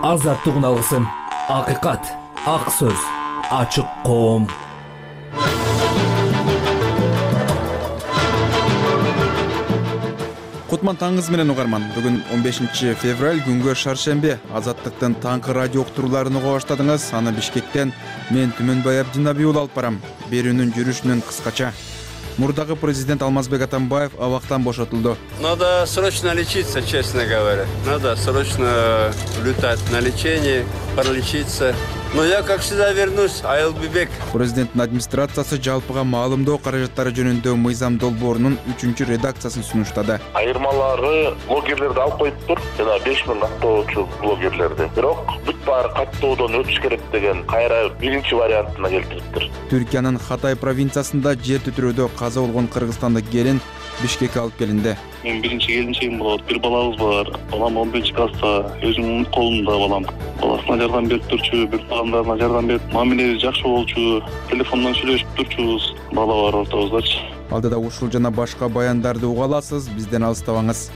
азаттык алгысым, акыйкат, ак сөз, ачык коом. Кутман таңыңыз менен угарман. Бүгүн 15 февраль күнгө шаршембе. Азаттыктын таңкы радио уктурууларын уга баштадыңыз. Аны Бишкектен мен Түмөнбай Абдинабий алып барам. Берүүнүн жүрүшүнөн кыскача. Мурдагы президент Алмазбек Атамбаев абактан бошотулду. Надо срочно лечиться, честно говоря. Надо срочно летать на лечение, пролечиться. Но я, как всегда, вернусь. I'll be back. Президенттин администрациясы жалпыга маалымдоо каражаттары жөнүндө мыйзам долбоорунун 3 редакциясын сунуштады. Айырмалары блогерлерди алып коюптур. Жана 5000 каттоочу блогерлерди. Бирок бүт баары каттоодон өтүш керек деген кайра биринчи вариантына келтириптир. Түркиянын Хатай провинциясында жер титирөөдө каза болгон кыргызстандык келин Бишкекке алып келинди. Мен биринчи келинчегим болот. Бир балабыз бар. Балам 11-класста, өзүмдүн колумда балам. Баласына жардам берип турчу, бир баламдарына жардам берип, мамилеси жакшы болчу, телефондон сүйлөшүп турчубуз. Бала бар ортобуздачы. Алдыда ушул жана башка баяндарды уга аласыз, бизден алыстабаңыз.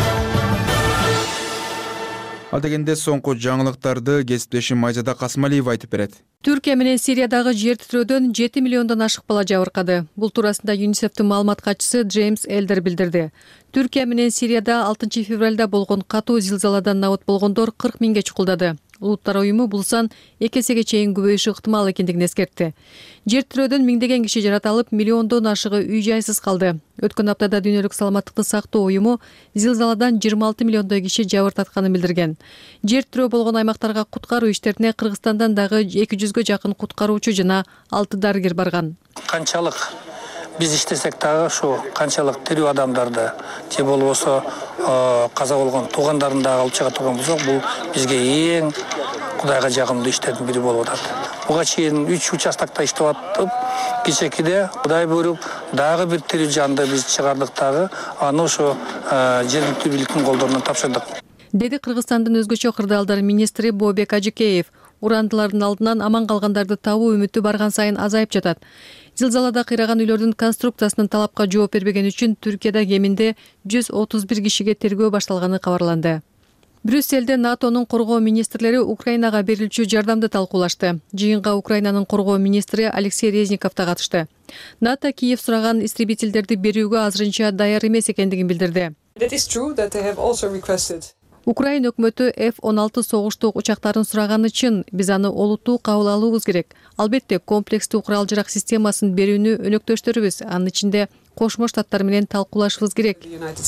Ал дегенде соңку жаңылыктарды кесиптешим Майзада Касымалиева айтып берет. Түркия менен Сириядагы жер титирөөдөн 7 миллиондон ашык бала жабыркады. Бул туурасында ЮНИСЕФтин маалымат катчысы Джеймс Элдер билдирди. Түркия менен Сирияда 6 февралда болгон катуу зилзаладан набыт болгондор 40 миңге чукулдады. Улуттар уюму бул сан 2 эсеге чейин көбөйүшү ыктымал экендигин эскертти. Жер титирөөдөн миңдеген киши жаратылып, миллиондон ашыгы үй жайсыз калды. Өткөн аптада Дүйнөлүк саламаттыкты сактоо уюму зилзаладан 26 миллиондой киши жабыр татканын билдирген. Жер титирөө болгон аймактарга куткаруу иштерине Кыргызстандан дагы 200га жакын куткаруучу жана 6 дарыгер барган. Канчалык биз иштесек дагы ушу канчалык тирүү адамдарды же болбосо каза болгон туугандарын дагы алып чыга турган болсок, бул бизге эң Кудайга жагымдуу иштердин бири болуп атат. Буга чейин 3 участокто иштеп аттып, кичекиде Кудай буйруп дагы бир тирүү жанды биз чыгардык дагы, аны ошо жергиликтүү бийликтин колдоруна тапшырдык. Деди Кыргызстандын өзгөчө кырдаалдар министри Бообек Ажыкеев. Урандылардын алдынан аман калгандарды табуу үмүтү барган сайын азайып жатат. Зилзалада кыйраган үйлөрдүн конструкциясынын талапка жооп бербеген үчүн Түркияда кеминде 131 кишиге тергөө башталганы кабарланды. Брюсселде НАТОнун коргоо министрлери Украинага берилчү жардамды талкуулашты. Жыйынга Украинанын коргоо министри Алексей Резников да катышты. НАТО Киев сураган истребительдерди берүүгө азырынча даяр эмес экендигин билдирди. Украина өкмөтү F-16 согуштук учактарын сураганы чын, биз аны олуттуу кабыл алуубуз керек. Албетте, комплекстүү курал-жарак системасын берүүнү өнөктөштөрүбүз, анын ичинде Кошмо Штаттар менен талкуулашыбыз керек,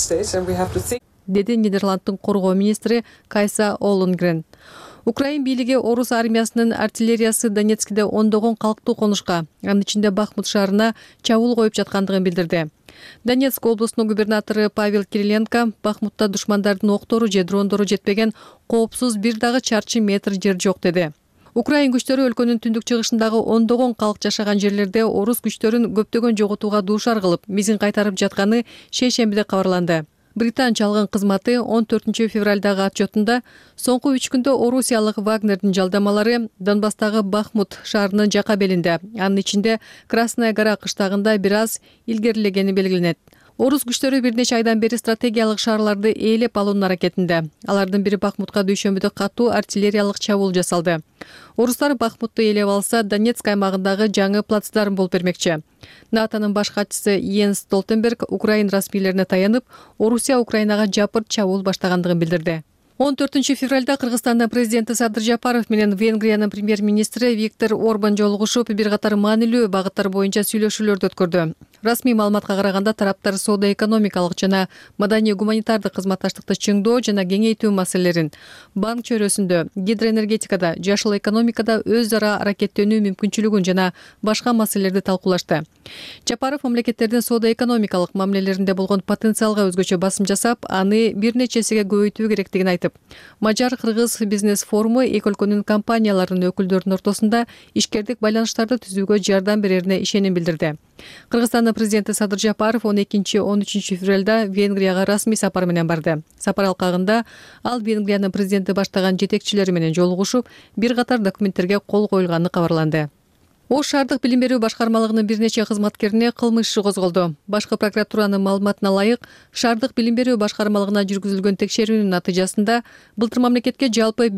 деди Нидерланддын коргоо министри Кайса Оллонгрен. Украин бийлиги орус армиясынын артиллериясы Донецкиде ондогон калктуу конушка, анын ичинде Бахмут шаарына чабуул коюп жаткандыгын билдирди. Донецк облусунун губернатору Павел Кириленко Бахмутта душмандардын октору же дрондору жетпеген коопсуз бир дагы чарчы метр жер жок деди. Украин күчтөрү өлкөнүн түндүк чыгышындагы ондогон калк жашаган жерлерде орус күчтөрүн көптөгөн жоготууга дуушар кылып, мизин кайтарып жатканы шейшембиде кабарланды. Британ чалгын кызматы 14 февралдагы отчетунда соңку 3 күндө орусиялык Вагнердин жалдамалары Донбасстагы Бахмут шаарынын жака белинде, анын ичинде Красная гора кыштагында бир аз илгерилегени белгиленет. Орус күчтөрү бир нече айдан бери стратегиялык шаарларды ээлеп алуунун аракетинде. Алардын бири Бахмутка дүйшөмбүдө катуу артиллериялык чабуул жасалды. Орустар Бахмутты ээлеп алса, Донецк аймагындагы жаңы плацдарм болуп бермекчи. НАТОнун баш катчысы Йенс Столтенберг Украин расмийлерине таянып, Орусия Украинага жапырт чабуул баштагандыгын билдирди. 14 февралда Кыргызстандын президенти Садыр Жапаров менен Венгриянын премьер-министри Виктор Орбан жолугушуп, бир катар маанилүү багыттар боюнча сүйлөшүүлөрдү өткөрдү. Расмий маалыматка караганда тараптар соода-экономикалык жана маданий-гуманитардык кызматташтыкты чыңдоо жана кеңейтүү маселелерин, банк чөйрөсүндө, гидроэнергетикада, жашыл экономикада өз ара аракеттенүү мүмкүнчүлүгүн жана башка маселелерди талкуулашты. Жапаров мамлекеттердин соода-экономикалык мамилелеринде болгон потенциалга өзгөчө басым жасап, аны бир нече эсеге көбөйтүү керектигин айтып, Мажар-Кыргыз бизнес форуму эки өлкөнүн компанияларынын өкүлдөрүнүн ортосунда ишкердик байланыштарды түзүүгө жардам берерине ишеним билдирди. Кыргызстандын президенти Садыр Жапаров 12-13 февралда Венгрияга расмий сапар менен барды. Сапар алкагында ал Венгриянын президенти баштаган жетекчилери менен жолугушуп, бир катар документтерге кол коюлганы кабарланды. Ош шаардык билим берүү башкармалыгынын бир нече кызматкерине кылмыш иши козголду. Башкы прокуратуранын маалыматына ылайык, шаардык билим берүү башкармалыгына жүргүзүлгөн текшерүүнүн натыйжасында былтыр мамлекетке жалпы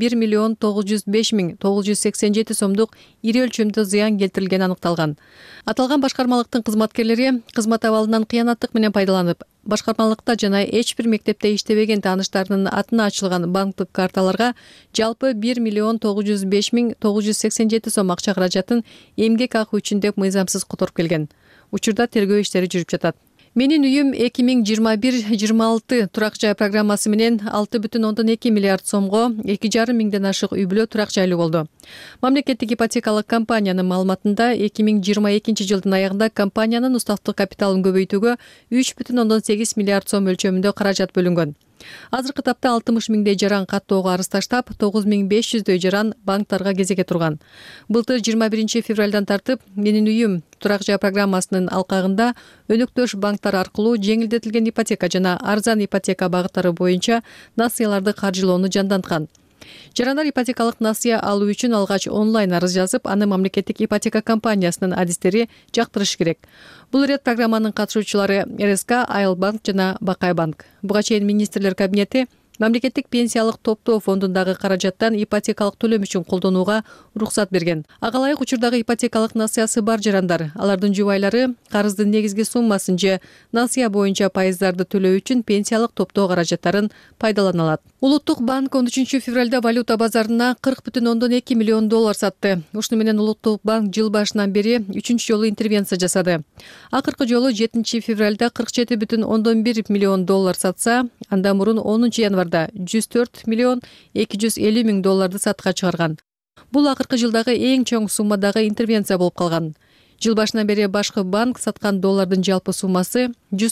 1,905,987 сомдук ири өлчөмдүү зыян келтирилгени аныкталган. Аталган башкармалыктын кызматкерлери кызмат абалынан кыянаттык менен пайдаланып, башкармалыкта жана эч бир мектепте иштебеген тааныштарынын атына ачылган банктык карталарга жалпы 1,905,987 сом акча каражатын эмгек акы үчүн деп мыйзамсыз которуп келген. Учурда тергөө иштери жүрүп жатат. Менин үйүм 2021-26 турак жай программасы менен 6,2 миллиард сомго 2,5 миңден ашык үй бүлө турак жайлуу болду. Мамлекеттик ипотекалык компаниянын маалыматында 2022 жылдын аягында компаниянын устаттык капиталын көбөйтүүгө 3,8 миллиард сом өлчөмүндө каражат бөлүнгөн. Азыркы тапта 60 миңдей жаран каттоого арыз таштап, 9500дөй жаран банктарга кезекке турган. Былтыр 21 февралдан тартып, менин үйүм турак жай программасынын алкагында өнөктөш банктар аркылуу жеңилдетилген ипотека жана арзан ипотека багыттары боюнча насыяларды каржылоону жанданткан. Жарандар ипотекалык насыя алуу үчүн алгач онлайн арыз жазып, аны мамлекеттик ипотека компаниясынын адистери жактырыш керек. Бул ирет программанын катышуучулары РСК, Айылбанк жана Бакай банк. Буга чейин министрлер кабинети мамлекеттик пенсиялык топтоо фондундагы каражаттан ипотекалык төлөм үчүн колдонууга уруксат берген. Ага ылайык учурдагы ипотекалык насыясы бар жарандар, алардын жубайлары карыздын негизги суммасын же насыя боюнча пайыздарды төлөө үчүн пенсиялык топтоо каражаттарын пайдалана алат. Улуттук банк 13 февралда валюта базарына 40,2 миллион доллар сатты. Ушуну менен Улуттук банк жыл башынан бери 3-чү жолу интервенция жасады. Акыркы жолу 7 февралда 47,1 миллион доллар сатса, андан мурун 10 январда 104 миллион 250 миң долларды сатка чыгарган. Бул акыркы жылдагы эң чоң суммадагы интервенция болуп калган. Жыл башынан бери башкы банк саткан доллардын жалпы суммасы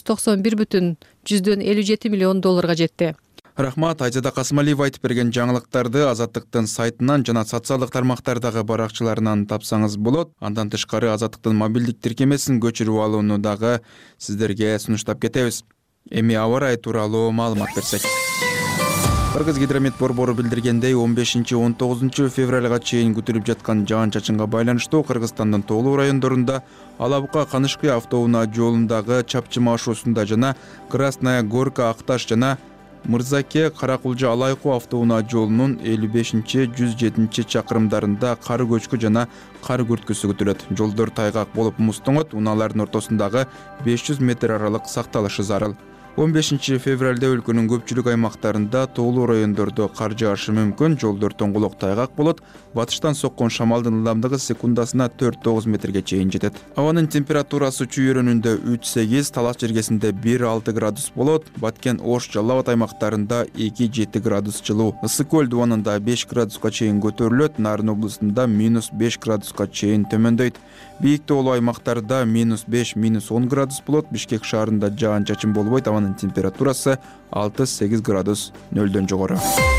191,57 миллион долларга жетти. Рахмат, Айзада Касымалиева айтып берген жаңылыктарды Азаттыктын сайтынан жана социалдык тармактардагы баракчаларынан тапсаңыз болот. Андан тышкары Азаттыктын мобилдик тиркемесин көчүрүп алууну дагы сиздерге сунуштап кетебиз. Эми аба ырайы тууралуу маалымат берсек. Кыргызгидромет борбору билдиргендей 15-19 февралга чейин күтүлүп жаткан жаан-чачынга байланыштуу Кыргызстандын тоолуу райондорунда Алабука-Канышкы автоунаа жолундагы Чапчыма ошосунда жана Красная Горка-Акташ жана Мырзаке-Каракулжа-Алайкуу автоунаа жолунун 55-107 чакырымдарында кар көчкү жана кар күрткүсү күтүлөт. Жолдор тайгак болуп муз тоңот, унаалардын ортосундагы 500 метр аралык сакталышы зарыл. 15 февралда өлкөнүн көпчүлүк аймактарында тоолуу райондордо кар жаашы мүмкүн, жолдор тоңголок тайгак болот. Батыштан соккон шамалдын ылдамдыгы секундасына 4-9 метрге чейин жетет. Абанын температурасы чүйөрүнүндө 3-8, Талас жергесинде 1-6 градус болот. Баткен, Ош, Жалал Абад аймактарында 2-7 градус жылуу. Ысык көл дубанында 5 градуска чейин көтөрүлөт, Нарын облусунда -5 градуска чейин төмөндөйт. Бийик тоолуу аймактарда -5-10 градус болот. Бишкек шаарында жаан-чачын болбойт. Абанын температурасы 6-8 градус нөлдөн жогору.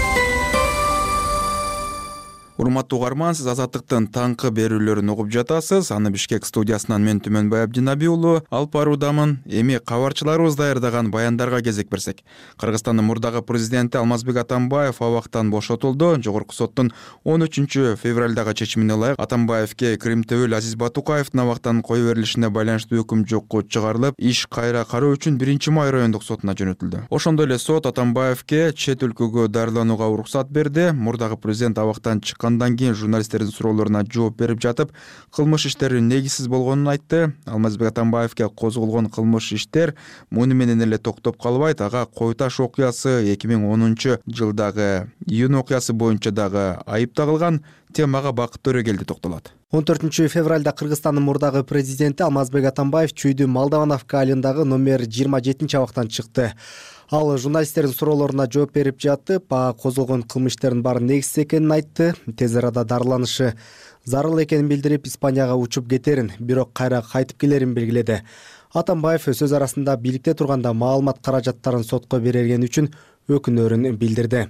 Урматтуу угарман, сиз Азаттыктын таңкы берүүлөрүн угуп жатасыз. Аны Бишкек студиясынан мен Түмөнбай Абдинаби уулу алып баруудамын. Эми кабарчыларыбыз даярдаган баяндарга кезек берсек. Кыргызстандын мурдагы президенти Алмазбек Атамбаев абактан бошотулду. Жогорку соттун 13 февралдагы чечимине ылайык Атамбаевке Кырым-Төбөл Азиз Батукаевдин абактан кое берилишине байланыштуу өкүм жокко чыгарылып, иш кайра кароо үчүн 1-Май райондук сотуна жөнөтүлдү. Ошондой эле сот Атамбаевке чет өлкөгө дарыланууга уруксат берди. Мурдагы президент абактан чыккан андан кийин журналисттердин суроолоруна жооп берип жатып, кылмыш иштери негизсиз болгонун айтты. Алмазбек Атамбаевке козголгон кылмыш иштер муну менен эле токтоп калбайт. Ага Кой Таш окуясы 2010 жылдагы июнь окуясы боюнча дагы айып тагылган. Темага Бакыт Төрөгелди токтолот. 14 февралда Кыргызстандын мурдагы президенти Алмазбек Атамбаев Чүйдү Молдовановка айылындагы номер 27 абактан чыкты. Ал журналисттердин суроолоруна жооп берип жатып, козголгон кылмыш иштердин баары негизсиз экенин айтты. Тез арада дарыланышы зарыл экенин билдирип, Испанияга учуп кетерин, бирок кайра кайтып келерин белгиледи. Атамбаев сөз арасында бийликте турганда маалымат каражаттарын сотко бергени үчүн өкүнөрүн билдирди.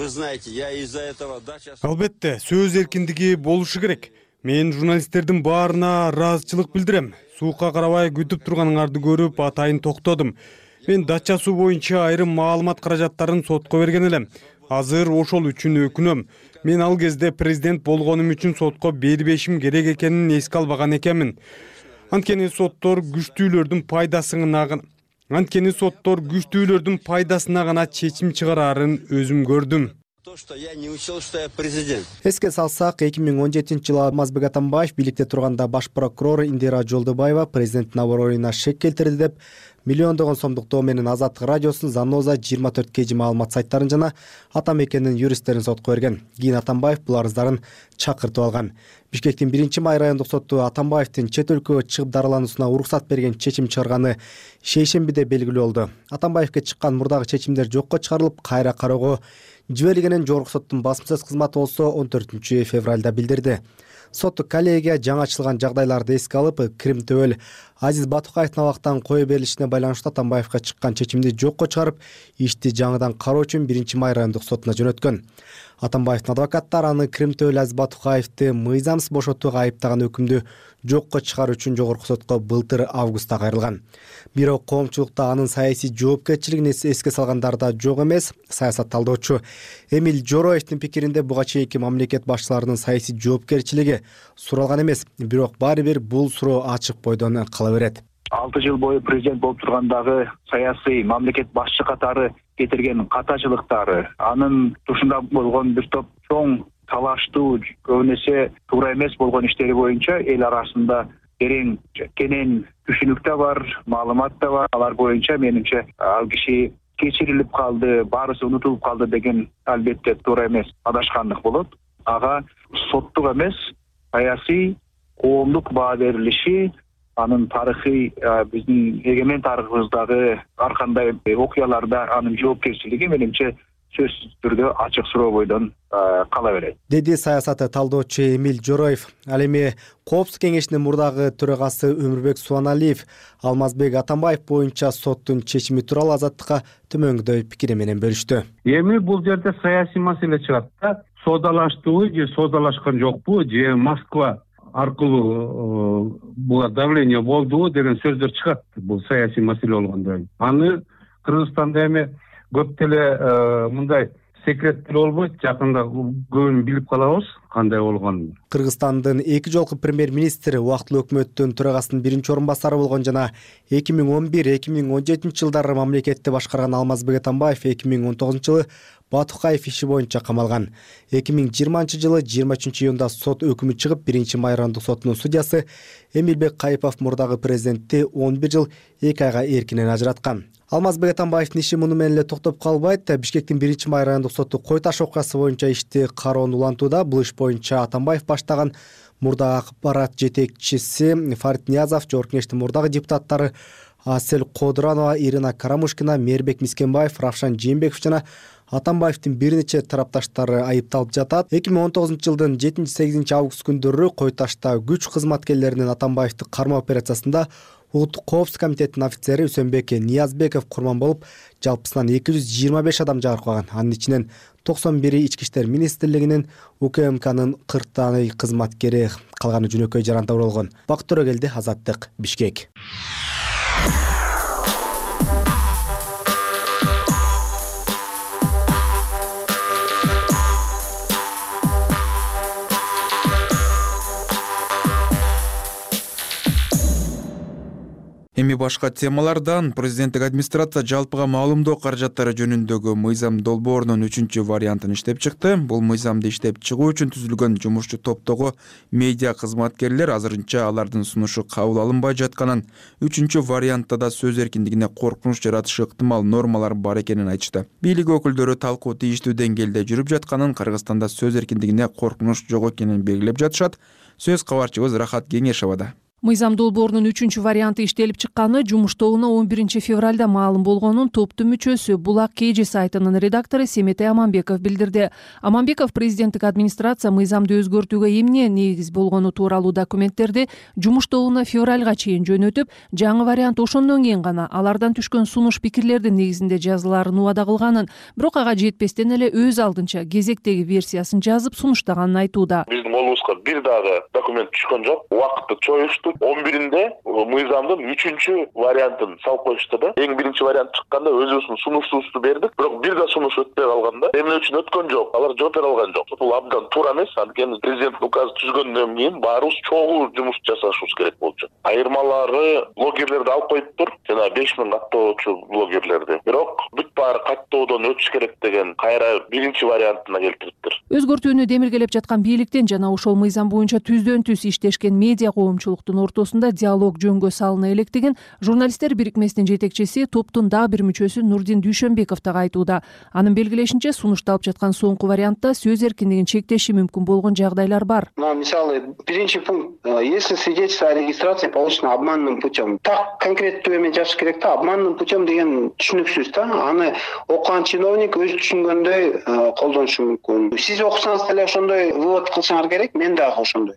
Албетте, сөз эркиндиги болушу керек. Мен журналисттердин баарына ыраазычылык билдирем. Суукка карабай күтүп турганыңарды көрүп, атайын токтодум. Мен дача суу боюнча айрым маалымат каражаттарын сотко берген элем. Азыр ошол үчүн өкүнөм. Мен ал кезде президент болгонум үчүн сотко бербешим керек экенин эске албаган экенмин. Анткени соттор күчтүүлөрдүн пайдасына гана чечим чыгарарын өзүм көрдүм. То, что я не учел, что я президент. Эске салсак, 2017-жылы Алмазбек Атамбаев бийликте турганда баш прокурор Индира Жолдубаева президенттин аброюна шек келтирди деп миллиондогон сомдук тоо менен Азаттык радиосунун Заноза 24 маалымат сайттарын жана Атамекенин юристтерин сотко берген. Кийин Атамбаев бул арыздарын чакыртып алган. Бишкектин 1-май райондук соту Атамбаевдин чет өлкөгө чыгып дарылануусуна уруксат берген чечим чыгарганы шейшембиде белгилүү болду. Атамбаевге чыккан мурдагы чечимдер жокко чыгарылып, кайра кароого жиберилгенин жогорку соттун басмасөз кызматы болсо 14 февралда билдирди. Сот коллегия жаңы ачылган жагдайларды эске алып, Крим төбөл Азиз Батукаевдин абактан кое берилишине байланыштуу Атамбаевга чыккан чечимди жокко чыгарып, ишти жаңыдан кароо үчүн 1-май райондук сотуна жөнөткөн. Атамбаевдин адвокаттары аны Крим төбөл Азиз Батукаевди мыйзамсыз бошотууга айыптаган өкүмдү жокко чыгаруу үчүн жогорку сотко былтыр августта кайрылган. Бирок коомчулукта анын саясий жоопкерчилигин эске салгандар да жок эмес. Саясат талдоочу Эмиль Жороевдин пикиринде буга чейинки мамлекет башчыларынын саясий жоопкерчилиги суралган эмес, бирок баары бир бул суроо ачык бойдон кала берет. 6 жыл бою президент болуп тургандагы саясий мамлекет башчы катары кетирген катачылыктары, анын тушунда болгон бир топ чоң талаштуу, көбүнесе туура эмес болгон иштери боюнча эл арасында терең кенен түшүнүк да бар, маалымат да бар. Алар боюнча менимче ал киши кечирилип калды, баарысы унутулуп калды деген албетте туура эмес, адашкандык болот. Ага соттук эмес, саясий коомдук баа берилиши, анын тарыхый, биздин эгемен тарыхыбыздагы ар кандай окуяларда анын жоопкерчилиги менимче сөзсүз түрдө ачык суроо бойдон кала берет, деди саясатты талдоочу Эмиль Жороев. Ал эми Коопсуздук кеңешинин мурдагы төрагасы Өмүрбек Суаналиев Алмазбек Атамбаев боюнча соттун чечими тууралуу Азаттыкка төмөңгүдөй пикири менен бөлүштү. Эми бул жерде саясий маселе чыгат да, соодалаштыбы же соодалашкан жокпу, же Москва аркылуу буга давление болдубу деген сөздөр чыгат. Бул саясий маселе болгондо аны Кыргызстанда эми көп деле мындай секреттер болбойт, жакында көбүн билип калабыз кандай болгонун. Кыргызстандын 2 жолку премьер-министри, убактылуу өкмөттүн төрагасынын 1-чи орун басары болгон жана 2011-2017 жылдары мамлекетти башкарган Алмазбек Атамбаев 2019-жылы Батукаев иши боюнча камалган. 2020-жылы 23-июнда сот өкүмү чыгып, 1-май райондук сотунун судьясы Эмилбек Кайыпов мурдагы президентти 11 жыл 2 айга эркинен ажыраткан. Алмазбек Атамбаевдин иши муну менен эле токтоп калбайт. Бишкектин 1-май райондук соту Кой Таш окуясы боюнча ишти кароону улантууда. Бул иш боюнча Атамбаев баштаган мурдагы акпарат жетекчиси Фарид Ниязов, жогорку кеңештин мурдагы депутаттары Асель Кодуранова, Ирина Карамушкина, Мээрбек Мискенбаев, Равшан Жээнбеков жана Атамбаевдин бир нече тарапташтары айыпталып жатат. 2019-жылдын 7-8 август күндөрү Кой Ташта күч кызматкерлеринин Атамбаевди кармоо операциясында Улуттук коопсуздук комитетинин офицери Үсөнбек Ниязбеков курман болуп, жалпысынан 225 адам жараклаган. Анын ичинен 91 Ички иштер министрлигинин, УКМКнын 40 таны кызматкери, калганы жөнөкөй жаранда уралган. Бакыт Төрөгелди, Азаттык, Бишкек. Эми башка темалардан президенттик администрация жалпыга маалымдоо каражаттары жөнүндөгү мыйзам долбоорунун 3-чү вариантын иштеп чыкты. Бул мыйзамды иштеп чыгуу үчүн түзүлгөн жумушчу топтогу медиа кызматкерлер азырынча алардын сунушу кабыл алынбай жатканын, 3-чү вариантта да сөз эркиндигине коркунуч жаратышы ыктымал нормалар бар экенин айтышты. Бийлик өкүлдөрү талкуу тийиштүү деңгээлде жүрүп жатканын, Кыргызстанда сөз эркиндигине коркунуч жок экенин белгилеп жатышат. Сөз кабарчыбыз Рахат Кеңешовада. Мыйзам долбоорунун 3-чү варианты иштелип чыкканы жумуш тобуна 11 февралда маалым болгонун топтун мүчөсү Булак KG сайтынын редактору Семетей Аманбеков билдирди. Аманбеков президенттик администрация мыйзамды өзгөртүүгө эмне негиз болгону тууралуу документтерди жумуш тобуна февралга чейин жөнөтүп, жаңы вариант ошондон кийин гана алардан түшкөн сунуш пикирлердин негизинде жазылаарын убада кылганын, бирок ага жетпестен эле өз алдынча кезектеги версиясын жазып сунуштаганын айтууда. Биздин колубузга бир дагы документ түшкөн жок. Убакытты чоюшту, сунушту 11-inde мыйзамдын 3-чү вариантын салып коюшту да. Эң биринчи вариант чыкканда өзүбүздүн сунуштубузду бердик, бирок бир да сунуш өтпөй калган да. Эмне үчүн өткөн жок? Алар жооп бере алган жок. Бул абдан туура эмес. Анткени президенттин указы түзгөндөн кийин баарыбыз чогуу жумуш жасашыбыз керек болчу. Айырмалары блогерлерди алып коюптур, жана 5000 каттоочу блогерлерди. Бирок бүт баары каттоодон өтүш керек деген кайра биринчи вариантына келтириптир. Өзгөртүүнү демилгелеп жаткан бийликтен жана ошол мыйзам боюнча түздөн түз иштешкен медиа коомчулуктун ортосунда диалог жөнгө салына электигин журналисттер бирикмесинин жетекчиси, топтун дагы бир мүчөсү Нурдин Дүйшөнбеков дагы айтууда. Анын белгилешинче, сунушталып жаткан соңку вариантта сөз эркиндигин чектеши мүмкүн болгон жагдайлар бар. Мисалы, биринчи пункт, если свидетельство о регистрации получено обманным путем. Так конкреттүү эме жазыш керек да, обманным путем деген түшүнүксүз да. Аны окуган чиновник өз түшүнгөндөй колдонушу мүмкүн. Сиз окусаңыз деле ошондой вывод кылсаңар керек, мен дагы ошондой.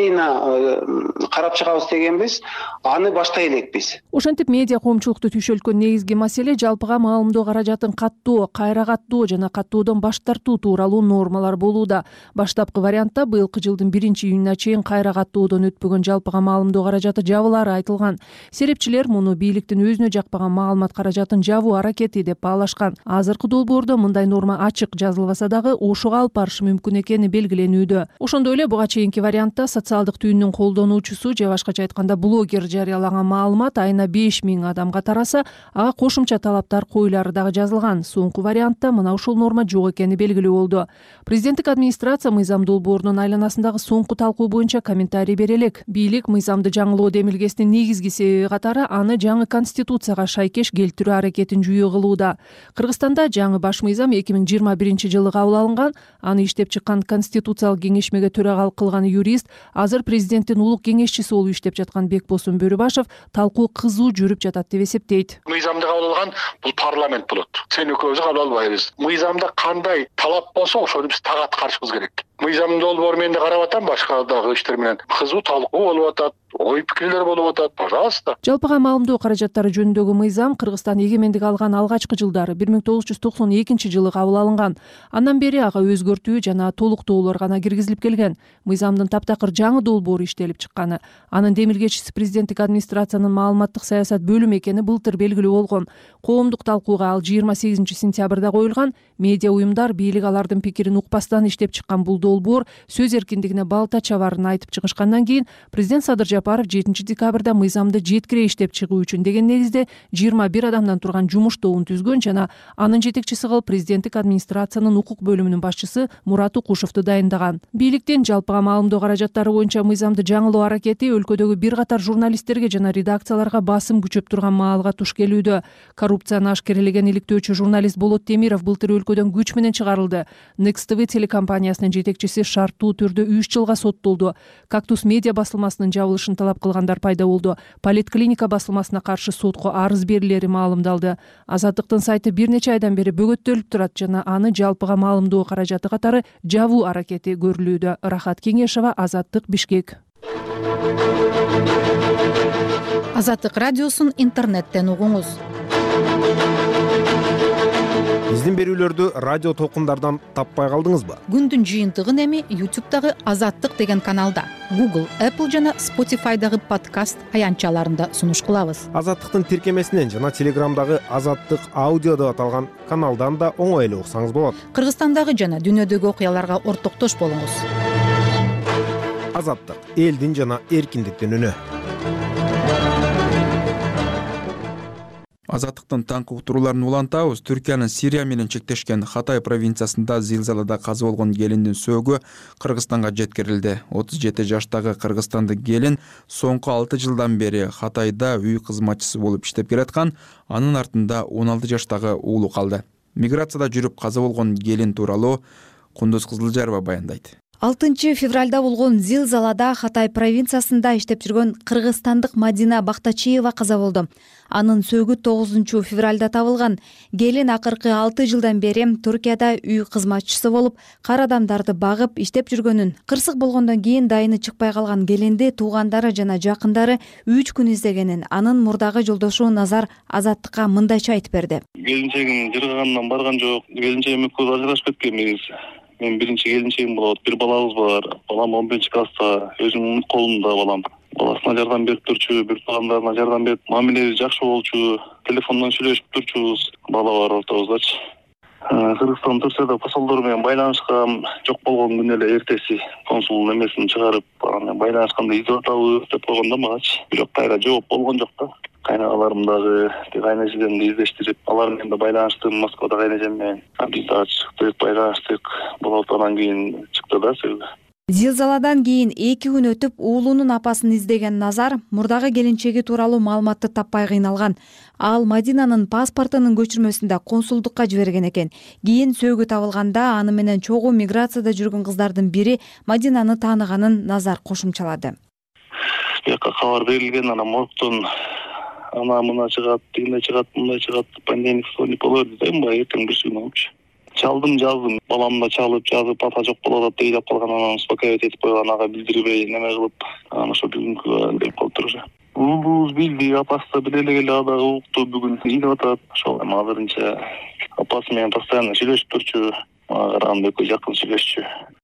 Постатейно карап чыгабыз дегенбиз, аны баштай элекпиз. Ошентип медиа коомчулукту түйшөлткөн негизги маселе жалпыга маалымдоо каражатын каттоо, кайра каттоо жана каттоодон баш тартуу тууралуу нормалар болууда. Баштапкы вариантта быйылкы жылдын 1-июнуна чейин кайра каттоодон өтпөгөн жалпыга маалымдоо каражаты жабылары айтылган. Серепчилер муну бийликтин өзүнө жакпаган маалымат каражатын жабуу аракети деп баалашкан. Азыркы долбоордо мындай норма ачык жазылбаса дагы ошого алып барышы мүмкүн экени белгиленүүдө. Ошондой эле буга чейинки вариантта социалдык түйүнүн колдонуучусу же башкача айтканда блогер жарыялаган маалымат айына 5000 адамга тараса, ага кошумча талаптар коюлары дагы жазылган. Соңку вариантта мына ушул норма жок экени белгилүү болду. Президенттик администрация мыйзам долбоорунун айланасындагы соңку талкуу боюнча комментарий бере элек. Бийлик мыйзамды жаңылоо демилгесинин негизги себеби катары аны жаңы конституцияга шайкеш келтирүү аракетин жүйө кылууда. Кыргызстанда жаңы баш мыйзам 2021-жылы кабыл алынган. Аны иштеп чыккан конституциялык кеңешмеге төрагалык кылган юрист, азыр президенттин улук кеңешчиси болуп иштеп жаткан Бекбосун Бөрүбашев талкуу кызуу жүрүп жатат деп эсептейт. Мыйзамды кабыл алган бул парламент болот. Сен экөөбүз кабыл албайбыз. Мыйзамда кандай талап болсо, ошону биз так аткарышыбыз керек. Мыйзам долбоору менен да карап атам, башка дагы иштер менен кызуу талкуу болуп атат. Ой пикирлер болуп атат, пожалуйста. Жалпыга маалымдоо каражаттары жөнүндөгү мыйзам Кыргызстан эгемендик алган алгачкы жылдары 1992-жылы кабыл алынган. Андан бери ага өзгөртүү жана толуктоолор гана киргизилип келген. Мыйзамдын таптакыр жаңы долбоору иштелип чыкканы. Анын демилгечиси президенттик администрациянын маалыматтык саясат бөлүмү экени былтыр белгилүү болгон. Коомдук талкууга ал 28-сентябрда коюлган. Медиа уюмдар бийлик алардын пикирин укпастан иштеп чыккан бул долбоор сөз эркиндигине балта чабарын айтып чыгышкандан кийин президент Садыр Жапаров 7-декабрда мыйзамды жеткире иштеп чыгуу үчүн деген негизде 21 адамдан турган жумуш тобун түзгөн жана анын жетекчиси кылып президенттик администрациянын укук бөлүмүнүн башчысы Мурат Укушевду дайындаган. Бийликтин жалпыга маалымдоо каражаттары боюнча мыйзамды жаңылоо аракети өлкөдөгү бир катар журналисттерге жана редакцияларга басым күчөп турган маалга туш келүүдө. Коррупцияны ашкерелеген иликтөөчү журналист Болот Темиров былтыр өлкөдөн күч менен чыгарылды. Next TV телекомпаниясынын жетекчиси шарттуу түрдө 3 жылга соттолду. Кактус медиа басылмасынын жабылышын талап кылгандар пайда болду. Политклиника басылмасына каршы сотко арыз берилери маалымдалды. Азаттыктын сайты бир нече айдан бери бөгөттөлүп турат жана аны жалпыга маалымдоо каражаты катары жабуу аракети көрүлүүдө. Рахат Кеңешова, Азаттык, Бишкек. Азаттык радиосун интернеттен угуңуз. Биздин берүүлөрдү радио толкундардан таппай калдыңызбы? Күндүн жыйынтыгын эми YouTube'дагы Азаттык деген каналда, Google, Apple жана Spotify'дагы подкаст аянтчаларында сунуш кылабыз. Азаттыктын тиркемесинен жана Телеграмдагы Азаттык аудио деп аталган каналдан да оңой эле уксаңыз болот. Кыргызстандагы жана дүйнөдөгү окуяларга ортоктош болуңуз. Азаттык — элдин жана эркиндиктин үнү. Азаттыктын таңкы уктурууларын улантабыз. Түркиянын Сирия менен чектешкен Хатай провинциясында зилзалада каза болгон келиндин сөөгү Кыргызстанга жеткирилди. 37 жаштагы кыргызстандык келин соңку 6 жылдан бери Хатайда үй кызматчысы болуп иштеп келаткан. Анын артында 16 жаштагы уулу калды. Миграцияда жүрүп каза болгон келин тууралуу Кундуз Кызылжарова баяндайт. 6 февралда болгон зилзалада Хатай провинциясында иштеп жүргөн кыргызстандык Мадина Бактачиева каза болду. Анын сөөгү 9 февралда табылган. Келин акыркы 6 жылдан бери Түркияда үй кызматчысы болуп, кар адамдарды багып иштеп жүргөнүн, кырсык болгондон кийин дайыны чыкпай калган келинди туугандары жана жакындары 3 күн издегенин анын мурдагы жолдошу Назар Азаттыкка мындайча айтып берди. Келинчегим жыргагандан барган жок. Келинчегим экөөбүз ажырашып кеткенбиз. Мен биринчи келинчегим болот. Бир балабыз бар. Балам 11-класста, өзүмдүн колумда балам. баласына жардам берип турчу, бир туугандарына жардам берип, мамилеби жакшы болчу, телефондон сүйлөшүп турчубуз бала бар ортобуздачы. Кыргызстан Турцияда посолдор менен байланышкан, жок болгон күнү эле эртеси консулдун эмесин чыгарып, анан байланышканда изеп атабыз деп койгондо магачы. Бирок кайра жооп болгон жок да. Кайнагаларым дагы, кайнежемди издештирип, алар менен да байланыштым, Москвада кайнежем менен. Биз дагы чыктык, байланыштык. Болот анан кийин чыкты да сөзү. Зилзаладан кийин 2 күн өтүп уулунун апасын издеген Назар мурдагы келинчеги тууралуу маалыматты таппай кыйналган. Ал Мадинанын паспортунун көчүрмөсүн да консулдукка жиберген экен. Кийин сөөгү табылганда аны менен чогуу миграцияда жүргөн кыздардын бири Мадинаны тааныганын Назар кошумчалады. Бияка кабар берилген, анан моргтон ана мына чыгат, тигине чыгат, мындай чыгат, пандемик соник болот дейм, эртең бир күн болчу. Чалдым, жаздым. Баламда чалып, жазып, ата жок болот атат деп калган, анан успокаивать этип койгон, ага билдирбей, неме кылып, анан ошо бүгүнкү деп калыптыр уже. Уулубуз билди, апасы да биле эле, ага дагы укту, бүгүн ийип атат. Ошол азырынча апасы менен постоянно сүйлөшүп турчу, мага караганда экөө жакын сүйлөшчү.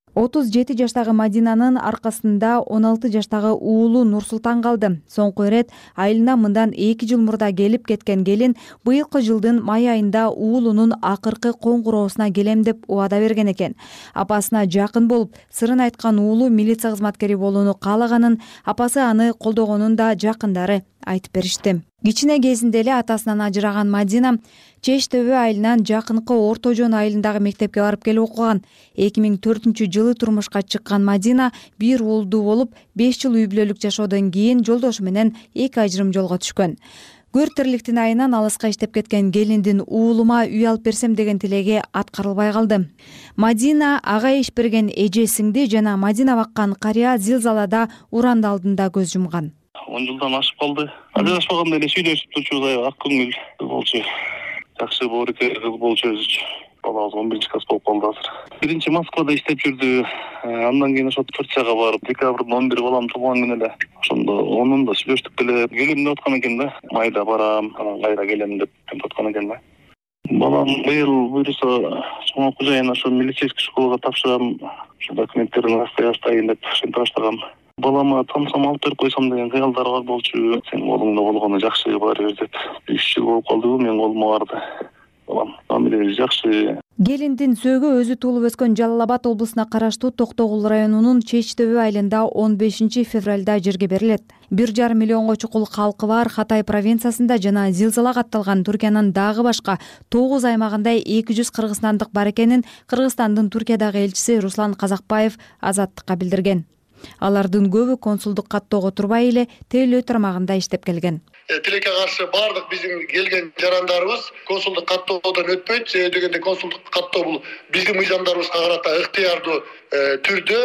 37 жаштагы Мадинанын аркасында 16 жаштагы уулу Нурсултан калды. Соңку ирет айылына мындан 2 жыл мурда келип кеткен келин быйылкы жылдын май айында уулунун акыркы коңгуроосуна келем деп убада берген экен. Апасына жакын болуп, сырын айткан уулу милиция кызматкери болууну каалаганын, апасы аны колдогонун да жакындары айтып беришти. Кичине кезинде эле атасынан ажыраган Мадина Чеч Төбө айылынан жакынкы Орто Жон айылындагы мектепке барып келип окуган. 2004-жылы турмушка чыккан Мадина бир уулдуу болуп, 5 жыл үй бүлөлүк жашоодон кийин жолдошу менен 2 ажырым жолго түшкөн. Көр тирликтин айынан алыска иштеп кеткен келиндин уулума үй алып берсем деген тилеги аткарылбай калды. Мадина ага иш берген эже сиңди жана Мадина баккан карыя зилзалада уранды алдында көз жумган. 10 жылдан ашып калды. Ажырашпаганда эле сүйлөшүп турчубуз, ак көңүл болчу. Жакшы боорукер кыз болчу өзүчү. Балабыз 11 класс болуп калды азыр. Биринчи Москвада иштеп жүрдү. Андан кийин ошо Турцияга барып, декабрдын 11 балам туулган күнү эле. Ошондо онун да сүйлөштүк эле. Келем деп аткан экен да. Майда барам, анан кайра келем деп аткан экен да. Балам быйыл буйруса чоң окуу жайына ошо милицейский школага тапшырам. Ошо документтерин астайын деп ошентип баштагам. Балама тамсам алып берип койсом деген кыялдар бар болчу. Сенин колуңда болгону жакшы баары бир деп. 3 жыл болуп калдыбы менин колума барды. Балам мамилеси жакшы. Келиндин сөөгү өзү туулуп өскөн Жалал Абад облусуна караштуу Токтогул районунун Чеч Төбө айылында 15 февралда жерге берилет. 1,5 миллионго чукул калкы бар Хатай провинциясында жана зилзала катталган Туркиянын дагы башка 9 аймагында 200 кыргызстандык бар экенин Кыргызстандын Туркиядагы элчиси Руслан Казакбаев Азаттыкка билдирген. Алардын көбү консулдук каттоого турбай эле тейлөө тармагында иштеп келген. Тилекке каршы бардык биздин келген жарандарыбыз консулдук каттоодон өтпөйт. Себеби дегенде консулдук каттоо бул биздин мыйзамдарыбызга карата ыктыярдуу түрдө.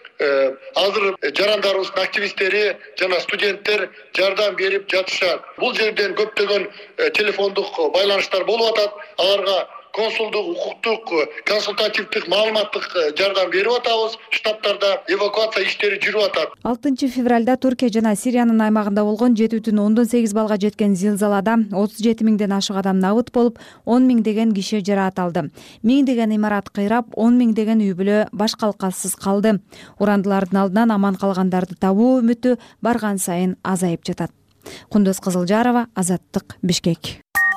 Азыр жарандарыбыздын активисттери жана студенттер жардам берип жатышат. Бул жерден көптөгөн телефондук байланыштар болуп атат. Аларга консулдук, укуктук, консультативдик, маалыматтык жардам берип атабыз. Штаттарда эвакуация иштери жүрүп атат. 6 февралда Туркия жана Сириянын аймагында болгон 7,8 балга жеткен зилзалада 37 миңден ашык адам набыт болуп, 10 миңдеген киши жараат алды. Миңдеген имарат кыйрап, 10 миңдеген үй бүлө баш калкасыз калды. Урандылардын алдынан аман калгандарды табуу үмүтү барган сайын азайып жатат. Кундуз Кызылжарова, Азаттык, Бишкек.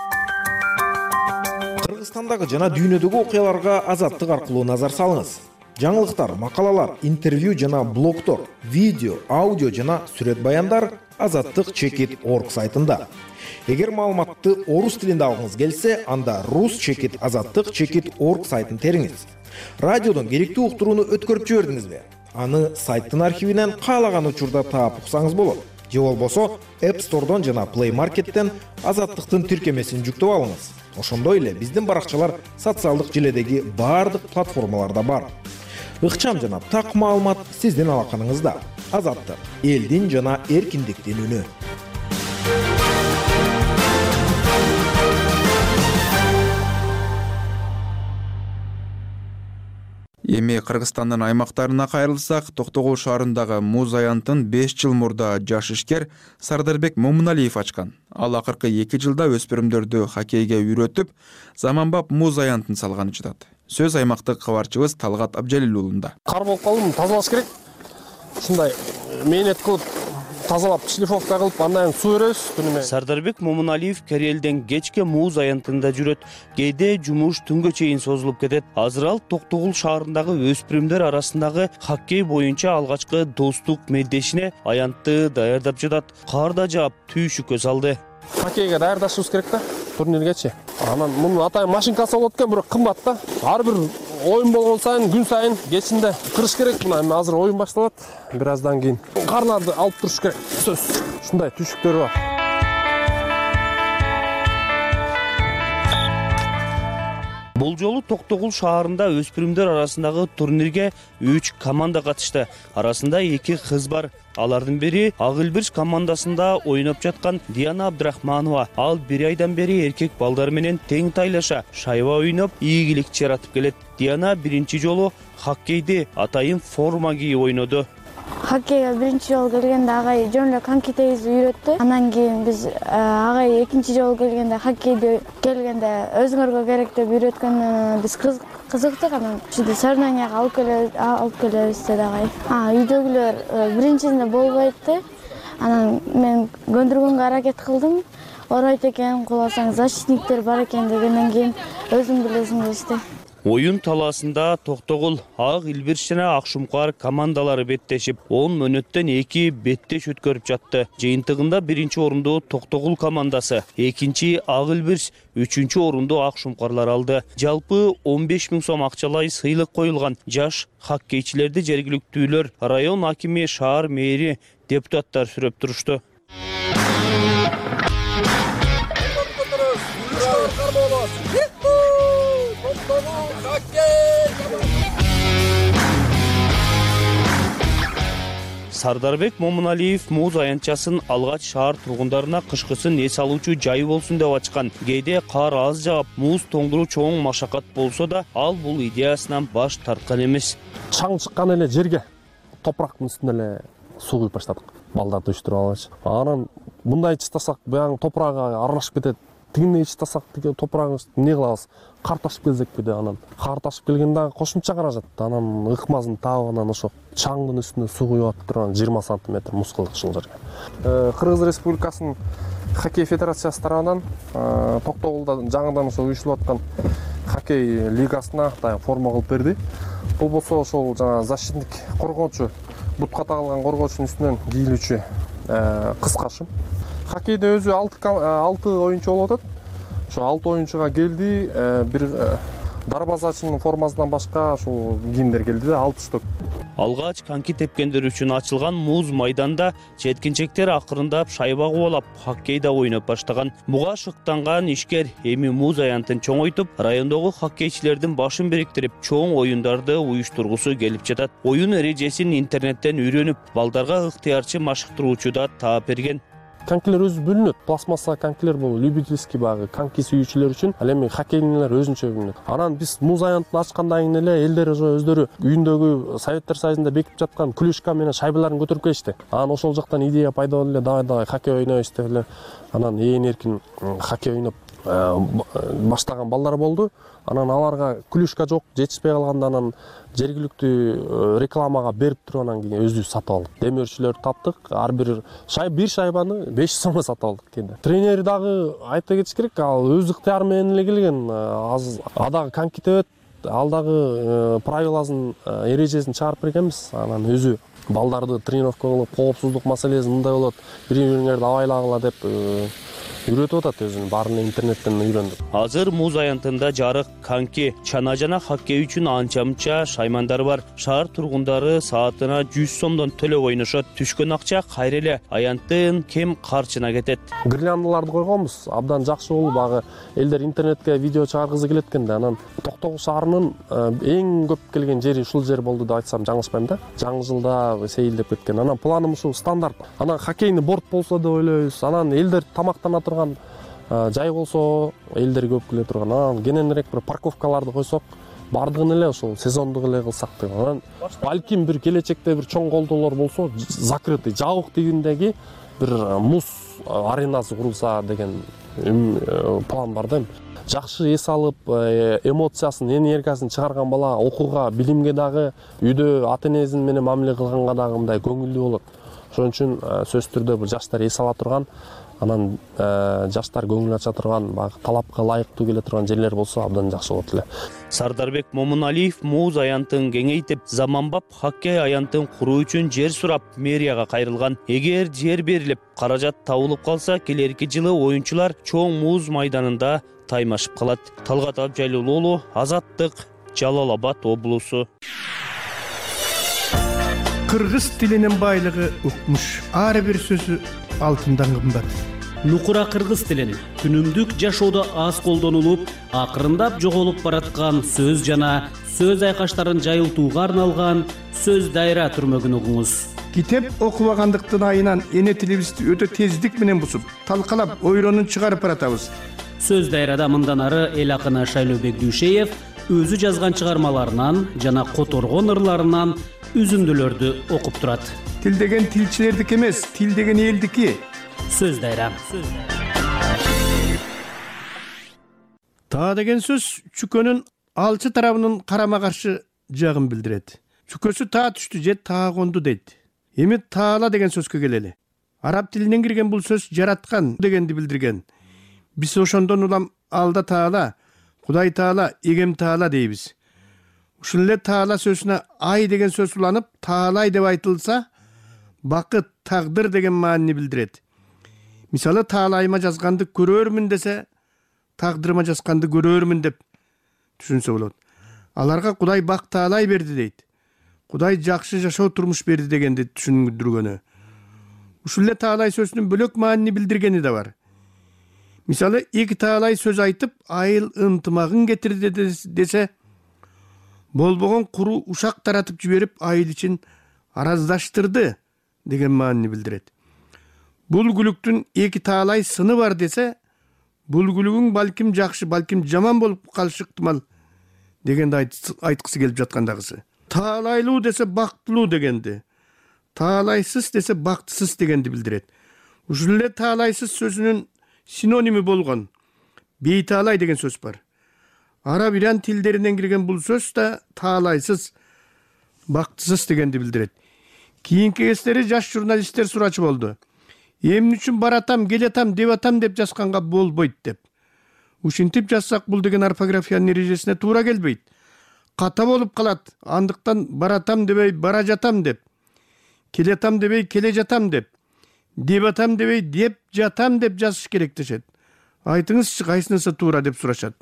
Кыргызстандагы жана дүйнөдөгү окуяларга Азаттык аркылуу назар салыңыз. Жаңылыктар, макалалар, интервью жана блогтор, видео, аудио жана сүрөт баяндар azattik.org сайтында. Эгер маалыматты орус тилинде алгыңыз келсе, анда rus.azattik.org сайтын териңиз. Радиодон керектүү уктурууну өткөрүп жибердиңизби? Аны сайттын архивинен каалаган учурда таап уксаңыз болот. Же болбосо App Store'дон жана Play Market'тен Азаттыктын тиркемесин жүктөп алыңыз. Ошондой эле биздин баракчалар социалдык желедеги баардык платформаларда бар. Ыкчам жана так маалымат сиздин алаканыңызда. Азаттык, элдин жана эркиндиктин үнү. Эми Кыргызстандын аймактарына кайрылсак, Токтогул шаарындагы муз аянтын 5 жыл мурда жаш ишкер Сардарбек Момуналиев ачкан. Ал акыркы 2 жылда өспүрүмдөрдү хоккейге үйрөтүп, заманбап муз аянтын салганы жатат. Сөз аймактык кабарчыбыз Талгат Абжалил уулунда. Кар болуп калдым, тазалаш керек. Ушундай мээнет кылып тазалап шлифовка кылып андан кийин суу беребиз күнүнө. Сардарбек Момуналиев Керелден кечке муз аянтында жүрөт. Кээде жумуш түнгө чейин созулуп кетет. Азыр ал Токтогул шаарындагы өспүрүмдөр арасындагы хоккей боюнча алгачкы достук медешине аянтты даярдап жатат. Кар да жаап, түйшүккө салды. Хоккейге даярдашыбыз керек да, турниргечи. Анан мунун атайын машинкасы болот экен, бирок кымбат да. Ар бир оюн болгон сайын, күн сайын кечинде кырыш керек. Мына эми азыр оюн башталат. Бир аздан кийин карларды алып туруш керек. Сөз. Ушундай түйшүктөр бар. Бул жолу Токтогул шаарында өспүрүмдөр арасындагы турнирге 3 команда катышты. Арасында 2 кыз бар. Алардын бири Ак Илбирч командасында ойноп жаткан Диана Абдрахманова. Ал 1 айдан бери эркек балдар менен тең тайлаша шайба ойноп, ийгилик жаратып келет. Диана биринчи жолу хоккейди атайын форма кийип ойноду. Хоккейге биринчи жолу келгенде агай жөн эле коньки тегизип үйрөттү. Андан кийин биз агай экинчи жолу келгенде хоккейди өзүңөргө керек деп үйрөткөндөн биз кызыктык. Анан ушинтип соревнованияга алып келебиз деди агай. Үйдөгүлөр биринчисинде болбойт. Анан мен көндүргөнгө аракет кылдым. Оройт экен, куласаң защитниктер бар экен дегенден кийин өзүң билесиң дешти. Оюн талаасында Токтогул, Ак Илбирч жана Акшумкар командалары беттешип, 10 мүнөттөн 2 беттеш өткөрүп жатты. Жыйынтыгында биринчи орунду Токтогул командасы, экинчи Ак Илбирч, үчүнчү орунду Акшумкарлар алды. Жалпы 15 000 сом акчалай сыйлык коюлган. Жаш хоккейчилерди жергиликтүүлөр, район акими, шаар мэри, депутаттар сүрөп турушту. Сардарбек Момуналиев муз аянтчасын алгач шаар тургундарына кышкысын эс алуучу жай болсун деп ачкан. Кээде кар аз жаап, муз тоңдуруу чоң машакат болсо да, ал бул идеясынан баш тарткан эмес. Чаң чыккан эле жерге топурактын үстүнө эле суу куюп баштадык. Балдарды өчтүрүп алгач. Анан мындай чытасак, баягы топурагы аралашып кетет. Тигине чытасак, тиги топурагы эмне кылабыз? Кар ташып келсекпи деп анан. Кар ташып келгенде кошумча каражат. Анан ыкмасын таап анан ошо чаңдын үстүнө суу куюп атып турган 20 сантиметр муз кылдык ушул жерге. Кыргыз Республикасынын хоккей федерациясы тарабынан Токтогулда жаңыдан ошо уюштурулуп аткан хоккей лигасына дайым форма кылып берди. Бул болсо ошол жана защитник, коргоочу, бутка тагылган коргоочунун үстүнөн кийилүүчү кыска шым. Хоккейде өзү 6 оюнчу болуп атат. Ошо 6 оюнчуга келди, бир дарбазачынын формасынан башка ушул кийимдер келди да 6 штук. Алгач коньки тепкендер үчүн ачылган муз майданда жеткинчектер акырындап шайба кубалап хоккейда ойноп баштаган. Буга шыктанган ишкер эми муз аянтын чоңойтуп, райондогу хоккейчилердин башын бириктирип, чоң оюндарды уюштургусу келип жатат. Оюн эрежесин интернеттен үйрөнүп, балдарга ыктыярчы машыктыруучу да таап берген. Конькилер өзү бөлүнөт. Пластмасса конькилер бул любительский багы коньки сүйүүчүлөр үчүн, ал эми хоккейчилер өзүнчө бөлүнөт. Анан биз муз аянтын ачкандан кийин эле элдер ошо өздөрү үйүндөгү советтер союзунда бекип жаткан клюшка менен шайбаларын көтөрүп келишти. Анан ошол жактан идея пайда болду эле, давай хоккей ойнойбуз деп эле. Анан эркин хоккей ойноп баштаган балдар болду. Анан аларга клюшка жок, жетишпей калганда анан жергиликтүү рекламага берип туруп анан кийин өзүбүз сатып алдык. Демөөрчүлөрдү таптык. Ар бир шайбаны 500 сомго сатып алдык кээде. Тренер дагы айта кетиш керек, ал өз ыктыяры менен эле келген. Ал дагы коньки тебет, ал дагы правиласын, эрежесин чыгарып бергенбиз. Анан өзү балдарды тренировка кылып, коопсуздук маселеси мындай болот, бири-бириңерди абайлагыла деп үйрөтүп атат, өзүн баарын интернеттен үйрөндүк. Азыр муз аянтында жарык, коньки, чана жана хоккей үчүн анча-мынча шаймандар бар. Шаар тургундары саатына 100 сомдон төлөп ойношот. Түшкөн акча кайра эле аянттын кем карчына кетет. Гирляндаларды койгонбуз, абдан жакшы болуп, багы элдер интернетке видео чыгаргысы келет экен да. Анан Токтогул шаарынын эң көп келген жери ушул жер болду деп айтсам жаңылышпайм да. Жаңы жылда сейилдеп кеткен. Анан планым ушул стандарт. Анан хоккейный борт болсо деп ойлойбуз. Анан элдер тамактана турган жай болсо, элдер көп келе турган. Анан кененирээк бир парковкаларды койсок, бардыгын эле ошол сезондук эле кылсак деп. Анан балким бир келечекте бир чоң колдоолор болсо, закрытый, жабык тигиндеги бир муз аренасы курулса деген план бар да. Жакшы эс алып, эмоциясын, энергиясын чыгарган бала окууга, билимге дагы, үйдө ата-энесин менен мамиле кылганга дагы мындай көңүлдүү болот. Ошон үчүн сөзсүз түрдө бул жаштар эс ала турган, анан жаштар көңүл ача турган, баягы талапка ылайыктуу келе турган жерлер болсо абдан жакшы болот эле. Сардарбек Момуналиев муз аянтын кеңейтип, заманбап хоккей аянтын куруу үчүн жер сурап мэрияга кайрылган. Эгер жер берилип, каражат табылып калса, келерки жылы оюнчулар чоң муз майданында таймашып калат. Талгат Абжайлуулу уулу, Азаттык, Жалал Абад облусу. Кыргыз тилинин байлыгы укмуш. Ар бир сөзү алтындан кымбат. Нукура кыргыз тилин күнүмдүк жашоодо аз колдонулуп, акырындап жоголуп бараткан сөз жана сөз айкаштарын жайылтууга арналган сөз дайра түрмөгүн угуңуз. Китеп окубагандыктын айынан эне тилибизди өтө тездик менен бусуп, талкалап, ойронун чыгарып баратабыз. Сөз дайрада мындан ары эл акыны Шайлообек Дүйшеев өзү жазган чыгармаларынан жана которгон ырларынан үзүндүлөрдү окуп турат. Тил деген тилчилердики эмес, тил деген элдики. Сөз дайра. Таа деген сөз чүкөнүн алчы тарабынын карама каршы жагын билдирет. Чүкөсү таа түштү же таа конду дейт. Эми таала деген сөзгө келели. Араб тилинен кирген бул сөз жараткан дегенди билдирген. Биз ошондон улам алда таала, Кудай таала, эгем таала дейбиз. Ушул эле таала сөзүнө ай деген сөз уланып, таалай деп айтылса, бакыт, тагдыр деген маанини билдирет. Мисалы, таалайыма жазганды көрөрмүн десе, тагдырыма жазганды көрөрмүн деп түшүнсө болот. Аларга Кудай бак таалай берди дейт. Кудай жакшы жашоо турмуш берди дегенди түшүндүргөнү. Ушул эле таалай сөзүнүн бөлөк маанини билдиргени да бар. Мисалы, эки таалай сөз айтып, айыл ынтымагын кетирди десе, болбогон куру ушак таратып жиберип, айыл ичин араздаштырды деген маанини билдирет. Бул күлүктүн эки таалай сыны бар десе, бул күлүгүң балким жакшы, балким жаман болуп калышы ыктымал дегенди айткысы келип жаткандагысы. Таалайлуу десе бактылуу дегенди, таалайсыз десе бактысыз дегенди билдирет. Ушул эле таалайсыз сөзүнүн синоними болгон бейтаалай деген сөз бар. Араб иран тилдеринен кирген бул сөз да таалайсыз, бактысыз дегенди билдирет. Кийинки кездери жаш журналисттер сурачу болду. Эмне үчүн баратам, келетам, деп атам деп жазганга болбойт деп. Ушинтип жазсак бул деген орфографиянын эрежесине туура келбейт. Ката болуп калат. Андыктан баратам дебей бара жатам деп, келетам дебей келе жатам деп атам дебей деп жатам деп жазыш керек дешет. Айтыңызчы, кайсынысы туура деп сурашат.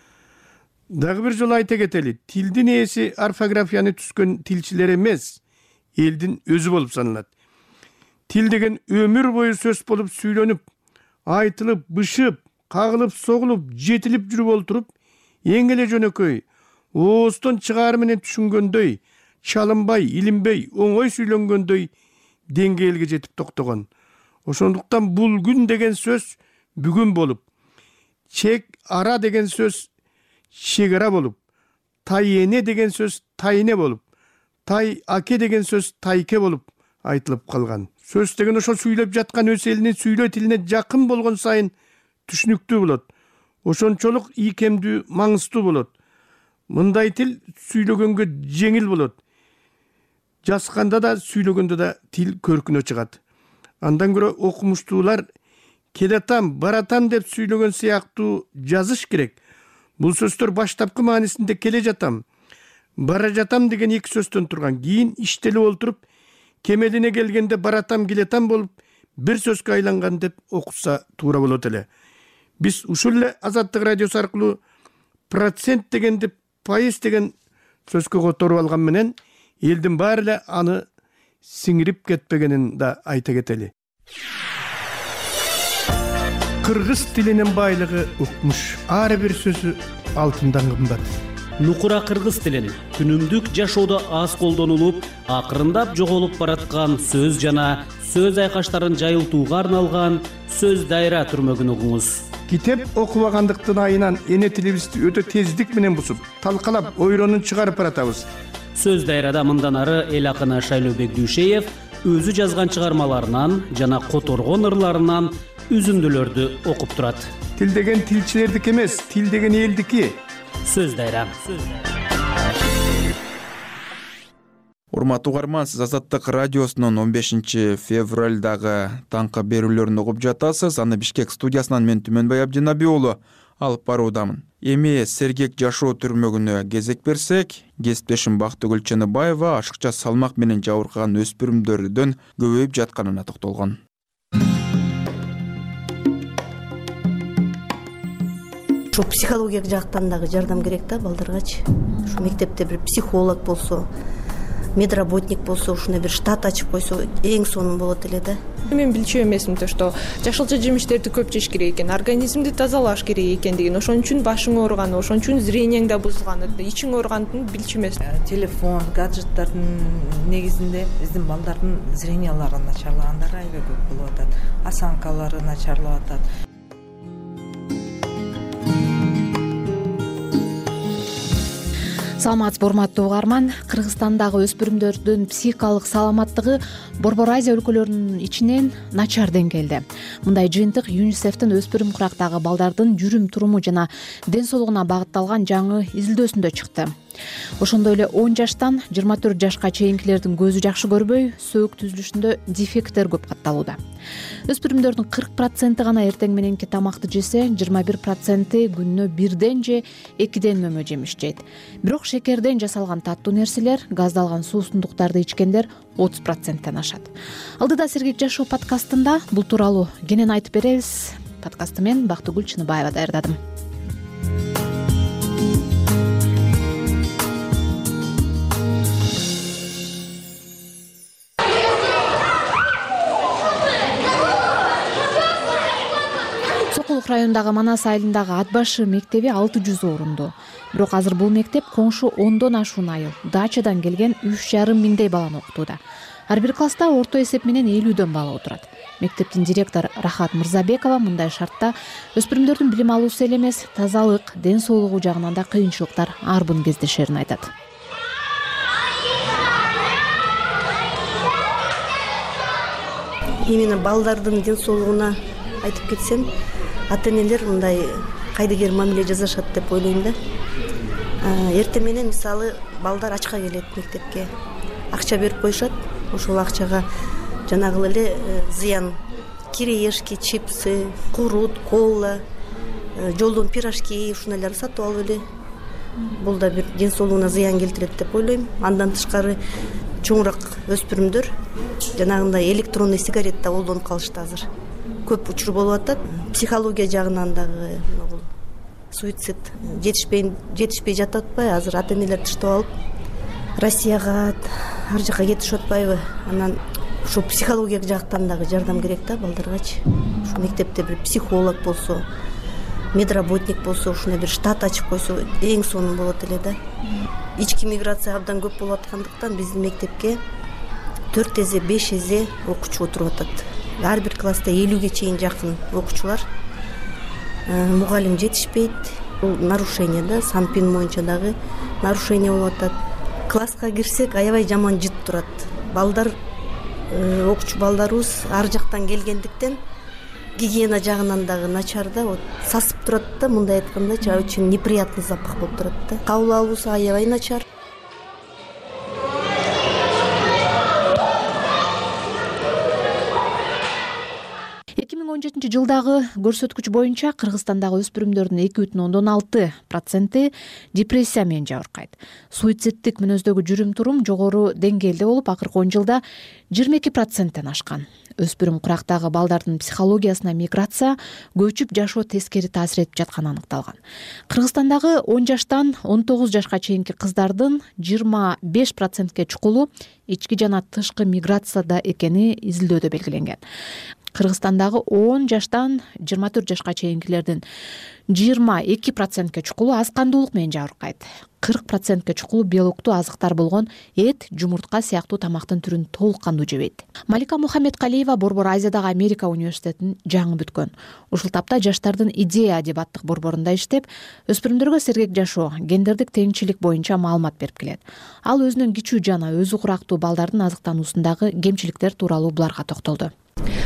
Дагы бир жолу айта кетели, тилдин ээси орфографияны түзгөн тилчилер эмес, элдин өзү болуп саналат. Тил деген өмүр бою сөз болуп сүйлөнүп, айтылып, бышып, кагылып, согулуп, жетилип жүрүп олтуруп, эң эле жөнөкөй, ооздон чыгаары менен түшүнгөндөй, чалынбай, илинбей, оңой сүйлөнгөндөй деңгээлге жетип токтогон. Ошондуктан бул күн деген сөз бүгүн болуп, чек ара деген сөз чек ара болуп, тай эне деген сөз тайне болуп, тай аке деген сөз тайке болуп айтылып калган. Сөз деген ошо сүйлөп жаткан өз элинин сүйлөө тилине жакын болгон сайын түшүнүктүү болот. Ошончолук ийкемдүү, маңыздуу болот. Мындай тил сүйлөгөнгө жеңил болот. Жазганда да, сүйлөгөндө да тил көркүнө чыгат. Андан көрө окумуштуулар келетам, баратам деп сүйлөгөн сыяктуу жазыш керек. Бул сөздөр баштапкы маанисинде келе жатам, бара жатам деген эки сөздөн турган. Кийин иштелип олтуруп, кемелине келгенде баратам, келетам болуп, бир сөзгө айланган деп окутса туура болот эле. Биз ушул эле Азаттык радиосу аркылуу процент дегенди пайыз деген сөзгө которуп алган менен элдин баары эле аны сиңирип кетпегенин да айта кетели. Кыргыз тилинин байлыгы укмуш. Ар бир сөзү алтындан кымбат. Нукура кыргыз тилин күнүмдүк жашоодо аз колдонулуп, акырындап жоголуп бараткан сөз жана сөз айкаштарын жайылтууга арналган сөз дайра түрмөгүн угуңуз. Китеп окубагандыктын айынан эне тилибизди өтө тездик менен бусуп, талкалап, ойронун чыгарып баратабыз. Сөз дайрада мындан ары эл акыны Шайлообек Дүйшеев өзү жазган чыгармаларынан жана которгон ырларынан үзүндүлөрдү окуп турат. Тил деген тилчилердики эмес, тил деген элдики. Сөз дайра. Урматтуу угарман, сиз Азаттык радиосунун 15 февралдагы таңкы берүүлөрүн угуп жатасыз. Аны Бишкек студиясынан мен Түмөнбай Абдинаби уулу алып баруудамын. Эми сергек жашоо түрмөгүнө кезек берсек, кесиптешим Бактыгүл Чыныбаева ашыкча салмак менен жабыркаган өспүрүмдөрдүн көбөйүп жатканына токтолгон. Ушу психология жактан дагы жардам керек да балдаргачы. Ушу мектепте бир психолог болсо, медработник болсо, ушуна бир штат ачып койсо эң сонун болот эле да. Мен билчү эмесмин то, что жашылча жемиштерди көп жеш керек экен, организмди тазалаш керек экендигин, ошон үчүн башың ооруганы, ошон үчүн зрениең да бузулганы, ичиң ооруганын билчү эмес. Телефон, гаджеттардын негизинде биздин балдардын зрениялары начарлагандары аябай көп болуп атат, осанкалары начарлап атат. Саламатсызбы урматтуу угарман, Кыргызстандагы өспүрүмдөрдүн психикалык саламаттыгы Борбор Азия өлкөлөрүнүн ичинен начар деңгээлде. Мындай жыйынтык ЮНИСЕФтин өспүрүм курактагы балдардын жүрүм туруму жана ден соолугуна багытталган жаңы изилдөөсүндө чыкты. Ошондой эле 10 жаштан 24 жашка чейинкилердин көзү жакшы көрбөй, сөөк түзүлүшүндө дефекттер көп катталууда. Өспүрүмдөрдүн 40% гана эртең мененки тамакты жесе, 21% күнүнө 1ден же 2ден мөмө жемиш жейт. Бирок шекерден жасалган таттуу нерселер, газдалган суусундуктарды ичкендер 30%тен ашат. Алдыда сергек жашоо подкастында бул тууралуу кенен айтып беребиз. Подкастты мен Бактыгүл Чыныбаева даярдадым. Сокулук районундагы Манас айылындагы Ат башы мектеби 600 орундуу. Бирок азыр бул мектеп коңшу 10дон ашуун айыл, дачадан келген 3,5 миңдей баланы окутууда. Ар бир класста орто эсеп менен 50дөн бала отурат. Мектептин директору Рахат Мырзабекова мындай шартта өспүрүмдөрдүн билим алуусу эле эмес, тазалык, ден соолугу жагынан да кыйынчылыктар арбын кездешерин айтат. Именно балдардын ден соолугуна айтып кетсем, ата-энелер мындай кайдыгер мамиле жасашат деп ойлойм да. Эртең менен мисалы балдар ачка келет мектепке. Акча берип коюшат. Ошол акчага жанагы эле зыян кириешки, чипсы, курут, кола, жолдон пирожки ушуналарды сатып алып эле. Бул да бир ден соолугуна зыян келтирет деп ойлойм. Андан тышкары чоңураак өспүрүмдөр жанагындай электронный сигаретта колдонуп калышты азыр. Көп учур болуп атат. Психология жагынан дагы бул суицид жетишпей жатып атпайбы? Азыр ата-энелер тыштап алып Россияга, ар жака кетишип атпайбы? Анан ушу психология жактан дагы жардам керек да балдаргачы. Ушу мектепте бир психолог болсо, медработник болсо, ушуна бир штат ачып койсо эң сонун болот эле да. Ички миграция абдан көп болуп аткандыктан биздин мектепке 4 эзе, 5 эзе окуучу отуруп атат. Ар бир класста 50ге чейин жакын окуучулар. Мугалим жетишпейт. Бул нарушение да, санпин боюнча дагы нарушение болуп атат. Класска кирсек аябай жаман жыт турат. Балдар, окуучу балдарыбыз ар жактан келгендиктен гигиена жагынан дагы начар да, вот сасып турат да, мындай айтканда очень неприятный запах болуп турат да. Кабыл алуусу аябай начар. 2017 жылдагы көрсөткүч боюнча Кыргызстандагы өспүрүмдөрдүн 2,6% депрессия менен жабыркайт. Суицидтик мүнөздөгү жүрүм турум жогору деңгээлде болуп, акыркы 10 жылда 22%тен ашкан. Өспүрүм курактагы балдардын психологиясына миграция, көчүп жашоо тескери таасир этип жатканы аныкталган. Кыргызстандагы 10 жаштан 19 жашка чейинки кыздардын 25%ке чукулу ички жана тышкы миграцияда экени изилдөөдө белгиленген. Кыргызстандагы 10 жаштан 24 жашка чейинкилердин 22%ке чукулу аз кандуулук менен жабыркайт. 40%ке чукулу белоктуу азыктар болгон эт, жумуртка сыяктуу тамактын түрүн толук кандуу жебейт. Малика Мухаммедкалиева Борбор Азиядагы Америка университетин жаңы бүткөн. Ушул тапта жаштардын идея адебаттык борборунда иштеп, өспүрүмдөргө сергек жашоо, гендердик теңчилик боюнча маалымат берип келет. Ал өзүнүн кичүү жана өзү курактуу балдардын азыктануусундагы кемчиликтер тууралуу буларга токтолду.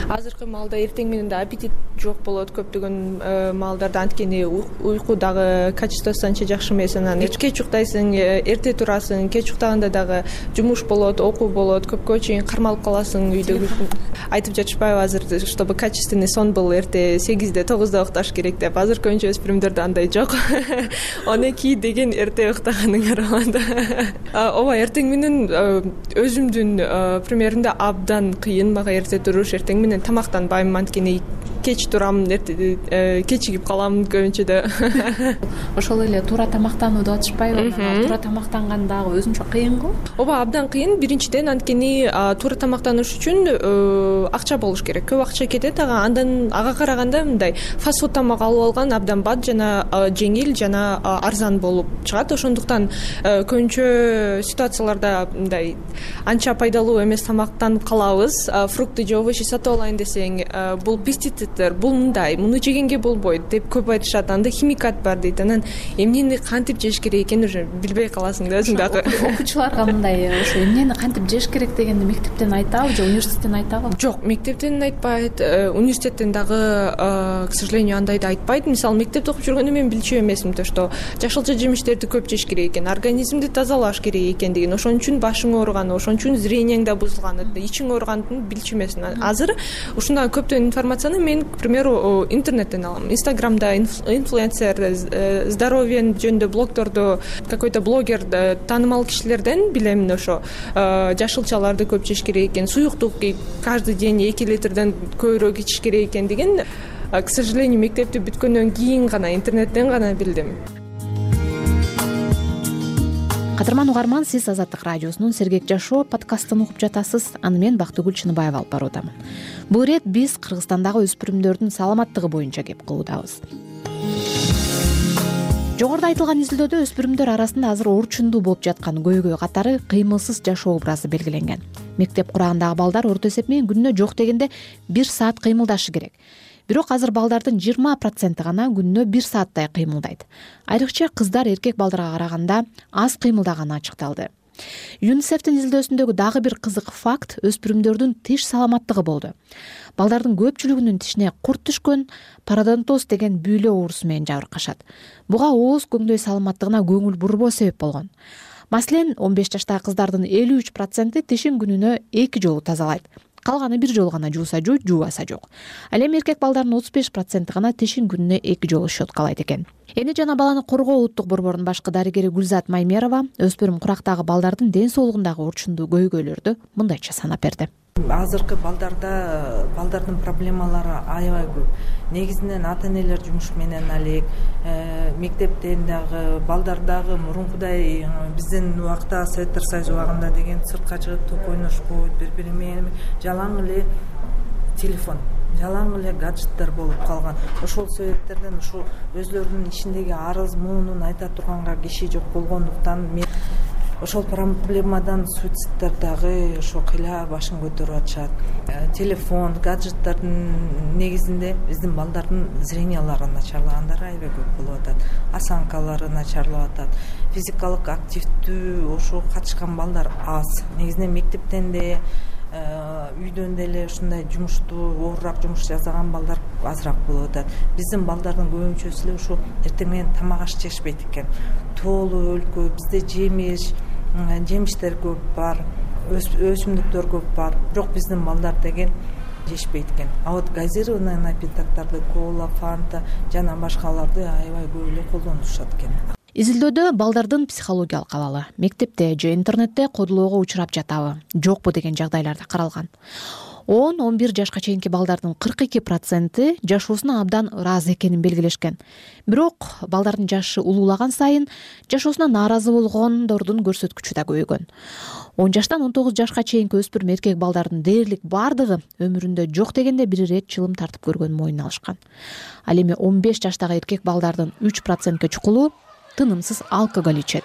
азыркы маалда эртең менен да аппетит жок болот көптөгөн маалдарда, анткени уйку дагы качествосу анча жакшы эмес. Анан кеч уктайсың, эрте турасың, кеч уктаганда дагы жумуш болот, окуу болот, көпкө чейин кармалып каласың үйдө. Айтып жатышпайбы азыр, чтобы качественный сон был, эрте 8-де 9-да укташ керек деп. Азыркы көбүнчө өспүрүмдөрдө андай жок. 12 деген эрте уктаганыңар болот. Ооба, эртең менен өзүмдүн примеринде абдан кыйын мага эрте туруш. Эртең менен тамактанбайм, анткени кеч турам, кечигип калам көбүнчөдө. Ошол эле туура тамактанууду атышпайбы? Туура тамактанган дагы өзүнчө кыйын го? Ооба, абдан кыйын. Биринчиден, анткени туура тамактаныш үчүн акча болуш керек. Көп акча кетет. Андан ага караганда мындай фастфуд тамак алып алган абдан бат жана жеңил жана арзан болуп чыгат. Ошондуктан көбүнчө ситуацияларда мындай анча пайдалуу эмес тамактанып калабыз. Фрукты же овощи сатып алайын десең, бул пестициддер, бул мындай, муну жегенге болбойт деп көп айтышат. Анда химикат бар дейт. Анан эмнени кантип жеш керек экенин уже билбей каласың да өзүң дагы. Окуучуларга мындай ошо эмнени кантип жеш керек дегенди мектептен айтабы же университеттен айтабы? Жок, мектептен айтпайт, университеттен дагы, к сожалению, андайды айтпайт. Мисалы, мектепте окуп жүргөндө мен билчү эмесмин, что жашылча жемиштерди көп жеш керек экен, организмди тазалаш керек экендигин, ошон үчүн башың ооруган, ошон үчүн зрениең да бузулган, ичиң ооруганын билчү эмесмин. Азыр ушундай көптөгөн информацияны мен, к примеру, интернеттен алам. Инстаграмда инфлюенсер, здоровье жөнүндө блогдорду, какой-то блогер, таанымал кишилерден билем ошо жашылчаларды көп жеш керек экен, суюктук каждый день 2 литрден көбүрөөк ичиш керек экендигин, к сожалению, мектепти бүткөндөн кийин гана, интернеттен гана билдим. Кадырман угарман, сиз Азаттык радиосунун Сергек жашоо подкастын угуп жатасыз. Аны мен Бактыгүл Чыныбаева алып баруудамын. Бул ирет биз Кыргызстандагы өспүрүмдөрдүн саламаттыгы боюнча кеп кылуудабыз. Жогоруда айтылган изилдөөдө өспүрүмдөр арасында азыр орчундуу болуп жаткан көйгөй катары кыймылсыз жашоо образы белгиленген. Мектеп курагындагы балдар орто эсеп менен күнүнө жок дегенде 1 саат кыймылдашы керек. Бирок азыр балдардын 20% гана күнүнө 1 сааттай кыймылдайт. Айрыкча кыздар эркек балдарга караганда аз кыймылдаганы ачыкталды. ЮНИСЕФтин изилдөөсүндөгү дагы бир кызык факт өспүрүмдөрдүн тиш саламаттыгы болду. Балдардын көпчүлүгүнүн тишине курт түшкөн, пародонтоз деген бүйлө оорусу менен жабыркашат. Буга ооз көңдөй саламаттыгына көңүл бурбоо себеп болгон. Маселен, 15 жаштагы кыздардын 53% тишин күнүнө 2 жолу тазалайт. Калганы бир жолу гана жууса жуубаса жок. Ал эми эркек балдардын 35% гана тишин күнүнө 2 жолу щеткалайт экен. Эне жана баланы коргоо улуттук борборунун башкы дарыгери Гүлзат Маймерова өспүрүм курактагы балдардын ден соолугундагы орчундуу көйгөйлөрдү мындайча санап берди. Азыркы балдардын проблемалары аябай көп. Негизинен ата-энелер жумуш менен алек, мектептен дагы, балдар дагы мурункудай биздин убакта Советтер Союзу убагында деген сыртка чыгып топ ойношпойт, бири-бири менен жалаң эле телефон, жалаң эле гаджеттер болуп калган. Ошол себептерден ушул өзлөрүнүн ичиндеги арыз муунун айта турганга киши жок болгондуктан мен ошол проблемадан суициддер дагы ошо кыйла башын көтөрүп атышат. Телефон, гаджеттердин негизинде биздин балдардын зрениялары начарлагандары аябай көп болуп атат. Осанкалары начарлап атат. Физикалык активдүү ошо катышкан балдар аз. Негизинен мектептен де үйдөн деле ушундай жумуштуу, оорураак жумуш жасаган балдар азыраак болуп атат. Биздин балдардын көбүнчөсү эле ушул эртең менен тамак аш жешпейт экен. Тоолуу өлкө, бизде жемиштер көп бар, өсүмдүктөр көп бар. Бирок биздин балдар деген жешпейт экен. А вот газированный напитоктарды, кола, фанта жана башкаларды аябай көп эле колдонушат экен. Изилдөөдө балдардын психологиялык абалы мектепте же интернетте кодулоого учурап жатабы, жокпу деген жагдайлар да каралган. 10-11 жашка чейинки балдардын 42% жашоосуна абдан ыраазы экенин белгилешкен. Бирок балдардын жашы улуулаган сайын жашоосуна нааразы болгондордун көрсөткүчү да көбөйгөн. 10 жаштан 19 жашка чейинки өспүрүм эркек балдардын дээрлик бардыгы өмүрүндө жок дегенде бир ирет чылым тартып көргөнүн мойнуна алышкан. Ал эми 15 жаштагы эркек балдардын 3% чукулу тынымсыз алкоголь ичет.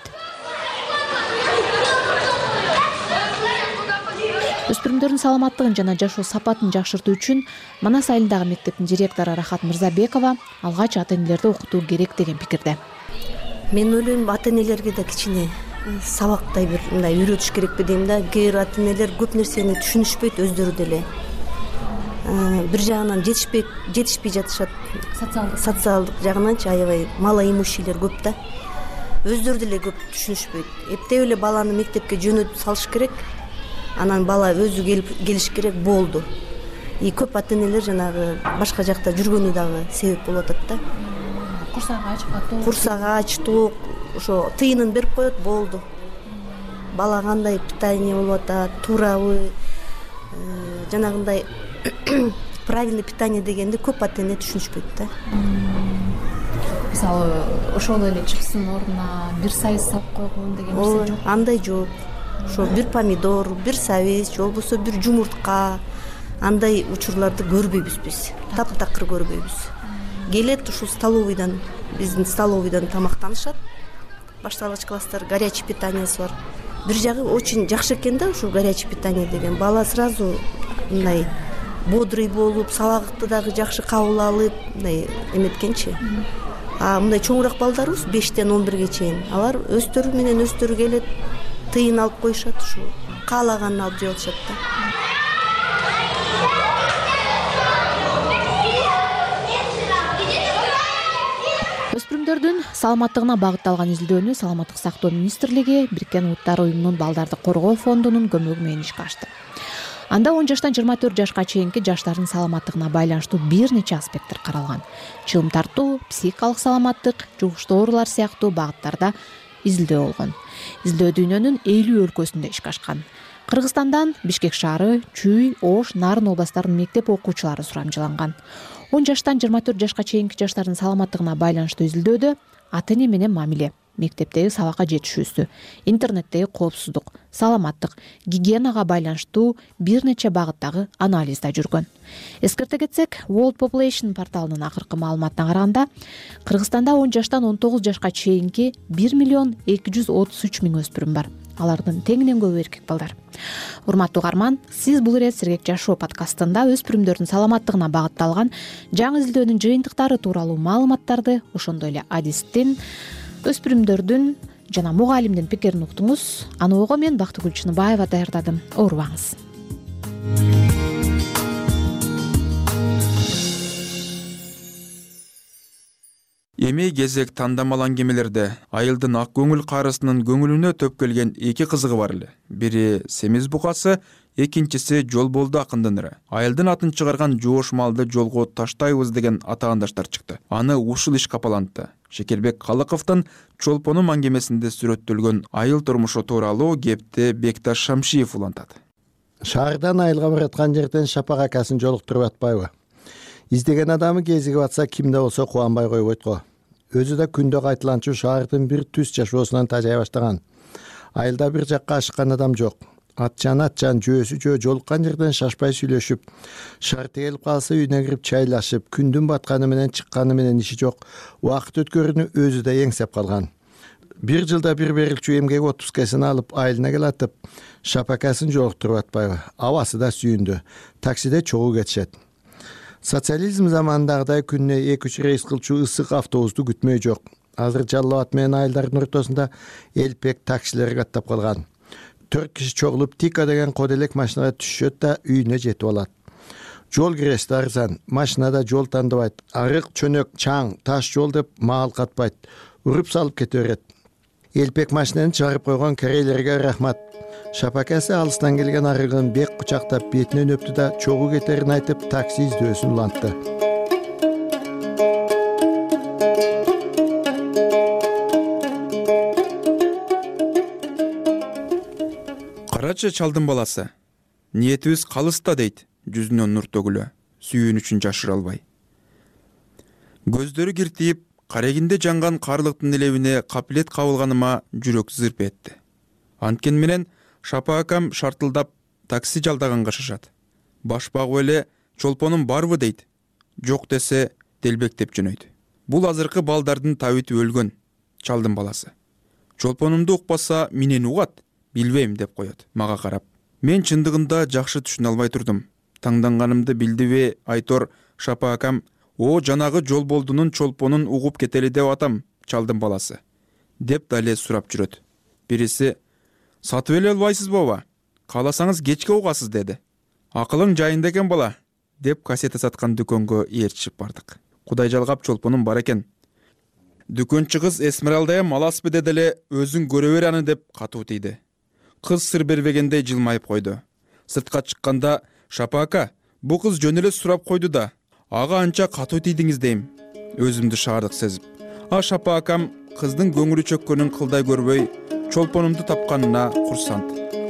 Өспүрүмдөрдүн саламаттыгын жана жашоо сапатын жакшыртуу үчүн Манас айылындагы мектептин директору Рахат Мырзабекова алгач ата-энелерди окутуу керек деген пикирде. Мен ойлойм, ата-энелерге да кичине сабактай бир мындай үйрөтүш керекпи дейм да. Кээ бир ата-энелер көп нерсени түшүнүшпөйт өздөрү деле. бир жагынан жетишпей жатышат. Социалдык жагынанчы аябай малоимущийлер көп да. Өздөрү деле көп түшүнүшпөйт. Эптеп эле баланы мектепке жөнөтүп салыш керек. Анан бала өзү келиш керек болду. И көп ата-энелер жанагы башка жакта жүргөнү дагы себеп болуп атат да. Курсага ачтук, ошо тыйынын берип коет, болду. Бала кандай питание болуп атат, туурабы, жанагындай правильный питание дегенди көп ата-эне түшүнүшпөйт да. Мисалы, ошол эле чыксын ордуна бир сайыз салып койгон деген нерсе жок. Андай жок. Ошо бир помидор, бир сабиз, же болбосо бир жумуртка, андай учурларды көрбөйбүз биз. Таптакыр көрбөйбүз. Келет ушул столовыйдан, биздин столовыйдан тамактанышат. Башталгыч класстар горячий питаниясы бар. Бир жагы очень жакшы экен да, ушул горячий питание деген. Бала сразу мындай бодрый болуп, сабакты дагы жакшы кабыл алып, мындай эметкенчи. А мындай чоңураак балдарыбыз 5-тен 11ге чейин, алар өздөрү келет, тыйын алып коюшат, ушу каалаганын алып жеп атышат да. Өспүрүмдөрдүн саламаттыгына багытталган изилдөөнү Саламаттык сактоо министрлиги Бириккен Улуттар уюмунун балдарды коргоо фондунун көмөгү менен ишке ашты. Анда 10 жаштан 24 жашка чейинки жаштардын саламаттыгына байланыштуу бир нече аспекттер каралган. Чыгым тартуу, психикалык саламаттык, жугуштуу оорулар сыяктуу багыттарда изилдөө болгон. Изилдөө дүйнөнүн 50 өлкөсүндө ишке ашкан. Кыргызстандан Бишкек шаары, Чүй, Ош, Нарын областарынын мектеп окуучулары сурамжыланган. 10 жаштан 24 жашка чейинки жаштардын саламаттыгына байланыштуу изилдөөдө ата-эне менен мамиле, мектептеги сабакка жетишүүсү, интернеттеги коопсуздук, саламаттык, гигиенага байланыштуу бир нече багыттагы анализ да жүргөн. Эскерте кетсек, World Population порталынын акыркы маалыматына караганда, Кыргызстанда 10 жаштан 19 жашка чейинки 1,233,000 өспүрүм бар. Алардын теңинен көбү эркек балдар. Урматтуу угарман, сиз бул ирет сергек жашоо подкастында өспүрүмдөрдүн саламаттыгына багытталган жаңы изилдөөнүн жыйынтыктары тууралуу маалыматтарды, ошондой эле адистин, өспүрүмдөрдүн жана мугалимдин пикирин уктуңуз. Аны ого мен Бактыгүл Чыныбаева даярдадым. Оорубаңыз. Эми кезек тандамал аңгемелерде айылдын ак көңүл карысынын көңүлүнө төп келген эки кызыгы бар эле. Бири Семиз букасы, экинчиси Жол болду акындын ыры. Айылдын атын чыгарган жоош малды жолго таштайбыз деген атаандаштар чыкты. Аны ушул иш капалантты. Шекербек Калыковдун Чолпонум аңгемесинде сүрөттөлгөн айыл турмушу тууралуу кепти Бекташ Шамшиев улантат. Шаардан айылга бараткан жерден Шапак акасын жолуктуруп атпайбы? Издеген адамы кезигип атса кимде болсо кубанбай койбойт го. Өзү да күндө кайтыланчу шаардын бир түз жашоосунан тажай баштаган. Айылда бир жакка ашыккан адам жок. Атчан жөөсү жөө жолуккан жерден шашпай сүйлөшүп, шарты келип калса үйүнө кирип чайлашып, күндүн батканы менен чыкканы менен иши жок. Убакыт өткөрүүнү өзү да эңсеп калган. Бир жылда бир берилчү эмгек отпускасын алып айылына келатып, Шапакасын жолуктуруп атпайбы? Абасы да сүйүндү. Таксиде чогуу кетишет. Социализм заманындагыдай күнүнө 2-3 рейс кылчу ысык автобусту күтмөй жок. Азыр Жалал Абад менен айылдардын ортосунда элпек таксилер каттап калган. 4 киши чогулуп Тика деген коделек машинага түшөт да үйүнө жетип алат. Жол кирести арзан, машинада жол тандыбайт. Арык, чөнөк, чаң, таш жол деп маал катпайт. Уруп салып кете берет. Элпек машинаны чыгарып койгон корейлерге рахмат. Шапакасы алыстан келген арыгын бек кучактап бетинен өптү да чогуу кетерин айтып такси издөөсүн улантты. Карачы чалдын баласы. Ниетибиз калыста дейт, жүзүнөн нур төгүлө, сүйүнүчүн жашыра албай. Көздөрү киртип, карегинде жанган карлыктын илебине капилет кабылганыма жүрөк зырп этти. Анткени менен Шапак акам шартылдап такси жалдаганга шашат. Баш багып эле чолпонум барбы дейт. Жок десе делбектеп жөнөйт. Бул азыркы балдардын табити өлгөн, чалдын баласы. Чолпонумду укпаса менен угат, билбейм деп коет мага карап. Мен чындыгында жакшы түшүнө албай турдум. Таңданганымды билдиби айтор Шапак акам, о жанагы Жол болдунун чолпонун угуп кетели деп атам, чалдын баласы. Деп дале сурап жүрөт. Бириси сатып эле албайсыз баба? Кааласаңыз кечке угасыз деди. Акылың жайында экен бала. деп кассета саткан дүкөнгө ээрчишип бардык. Кудай жалгап чолпонум бар экен. Дүкөнчү кыз Эсмералдая маласпы деди эле өзүң көрө бер аны деп катуу тийди. Кыз сыр бербегендей жылмайып койду. Сыртка чыкканда Шапака, бу кыз жөн эле сурап койду да, ага анча катуу тийдиңиз дейм. Өзүмдү шаардык сезип. Шапакам кыздын көңүлү чөккөнүн кылдай көрбөй, чолпонумду тапканына курсант.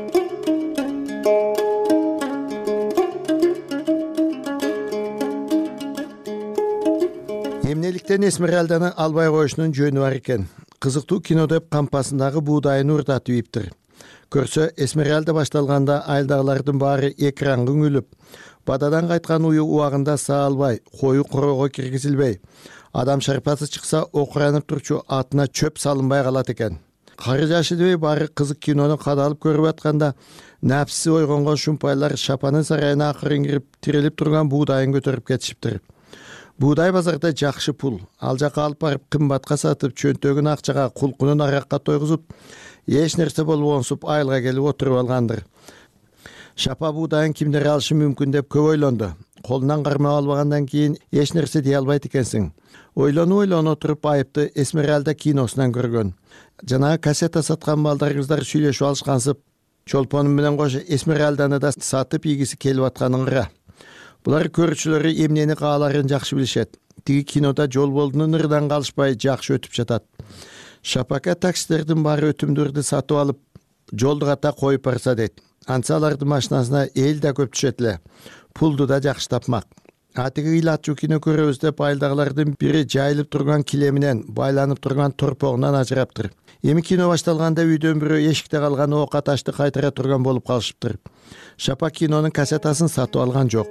Эмнеликтен Эсмералданы албай коюшунун жөнү бар экен. Кызыктуу кино деп кампасындагы буудайын урдатып ийиптир. Көрсө Эсмералда башталганда айылдагылардын баары экранга үңүлүп, бададан кайткан ую убагында саалбай, кою корого киргизилбей, адам шарпасы чыкса окуранып турчу атына чөп салынбай калат экен. Кары жашы дебей баары кызык кинону кадалып көрүп атканда напсиси ойгонгон шумпайлар Шапанын сарайына акырын кирип тирелип турган буудайын көтөрүп кетишиптир. Буудай базарда жакшы пул, ал жака алып барып кымбатка сатып, чөнтөгүн акчага, кулкунун аракка тойгузуп, эч нерсе болбогонсуп айылга келип отуруп алгандыр. Шапа буудайын кимдер алышы мүмкүн деп көп ойлонду. Колунан кармап албагандан кийин эч нерсе дей албайт экенсиң. Ойлону отуруп айыпты Эсмералда киносунан көргөн. Жанагы кассета саткан балдар кыздар сүйлөшүп алышкансып, чолпонум менен кошо Эсмералданы да сатып ийгиси келип атканын ыра. Булар көрүүчүлөрү эмнени кааларын жакшы билишет. Тиги кинода Жолболдунун ырдан калышпай жакшы өтүп жатат. Шапака таксилердин баары өтүмдөрдү сатып алып, жолду ката коюп барса дейт. Антса алардын машинасына эл да көп түшөт эле. Пулду да жакшы тапмак. Атиги ыйлатчу кино көрөбүз деп айылдагылардын бири жайылып турган килеминен, байланып турган торпогунан ажыраптыр. Эми кино башталганда үйдөн бирөө эшикте калган ока ташты кайтара турган болуп калышыптыр. Шапа кинонун кассетасын сатып алган жок.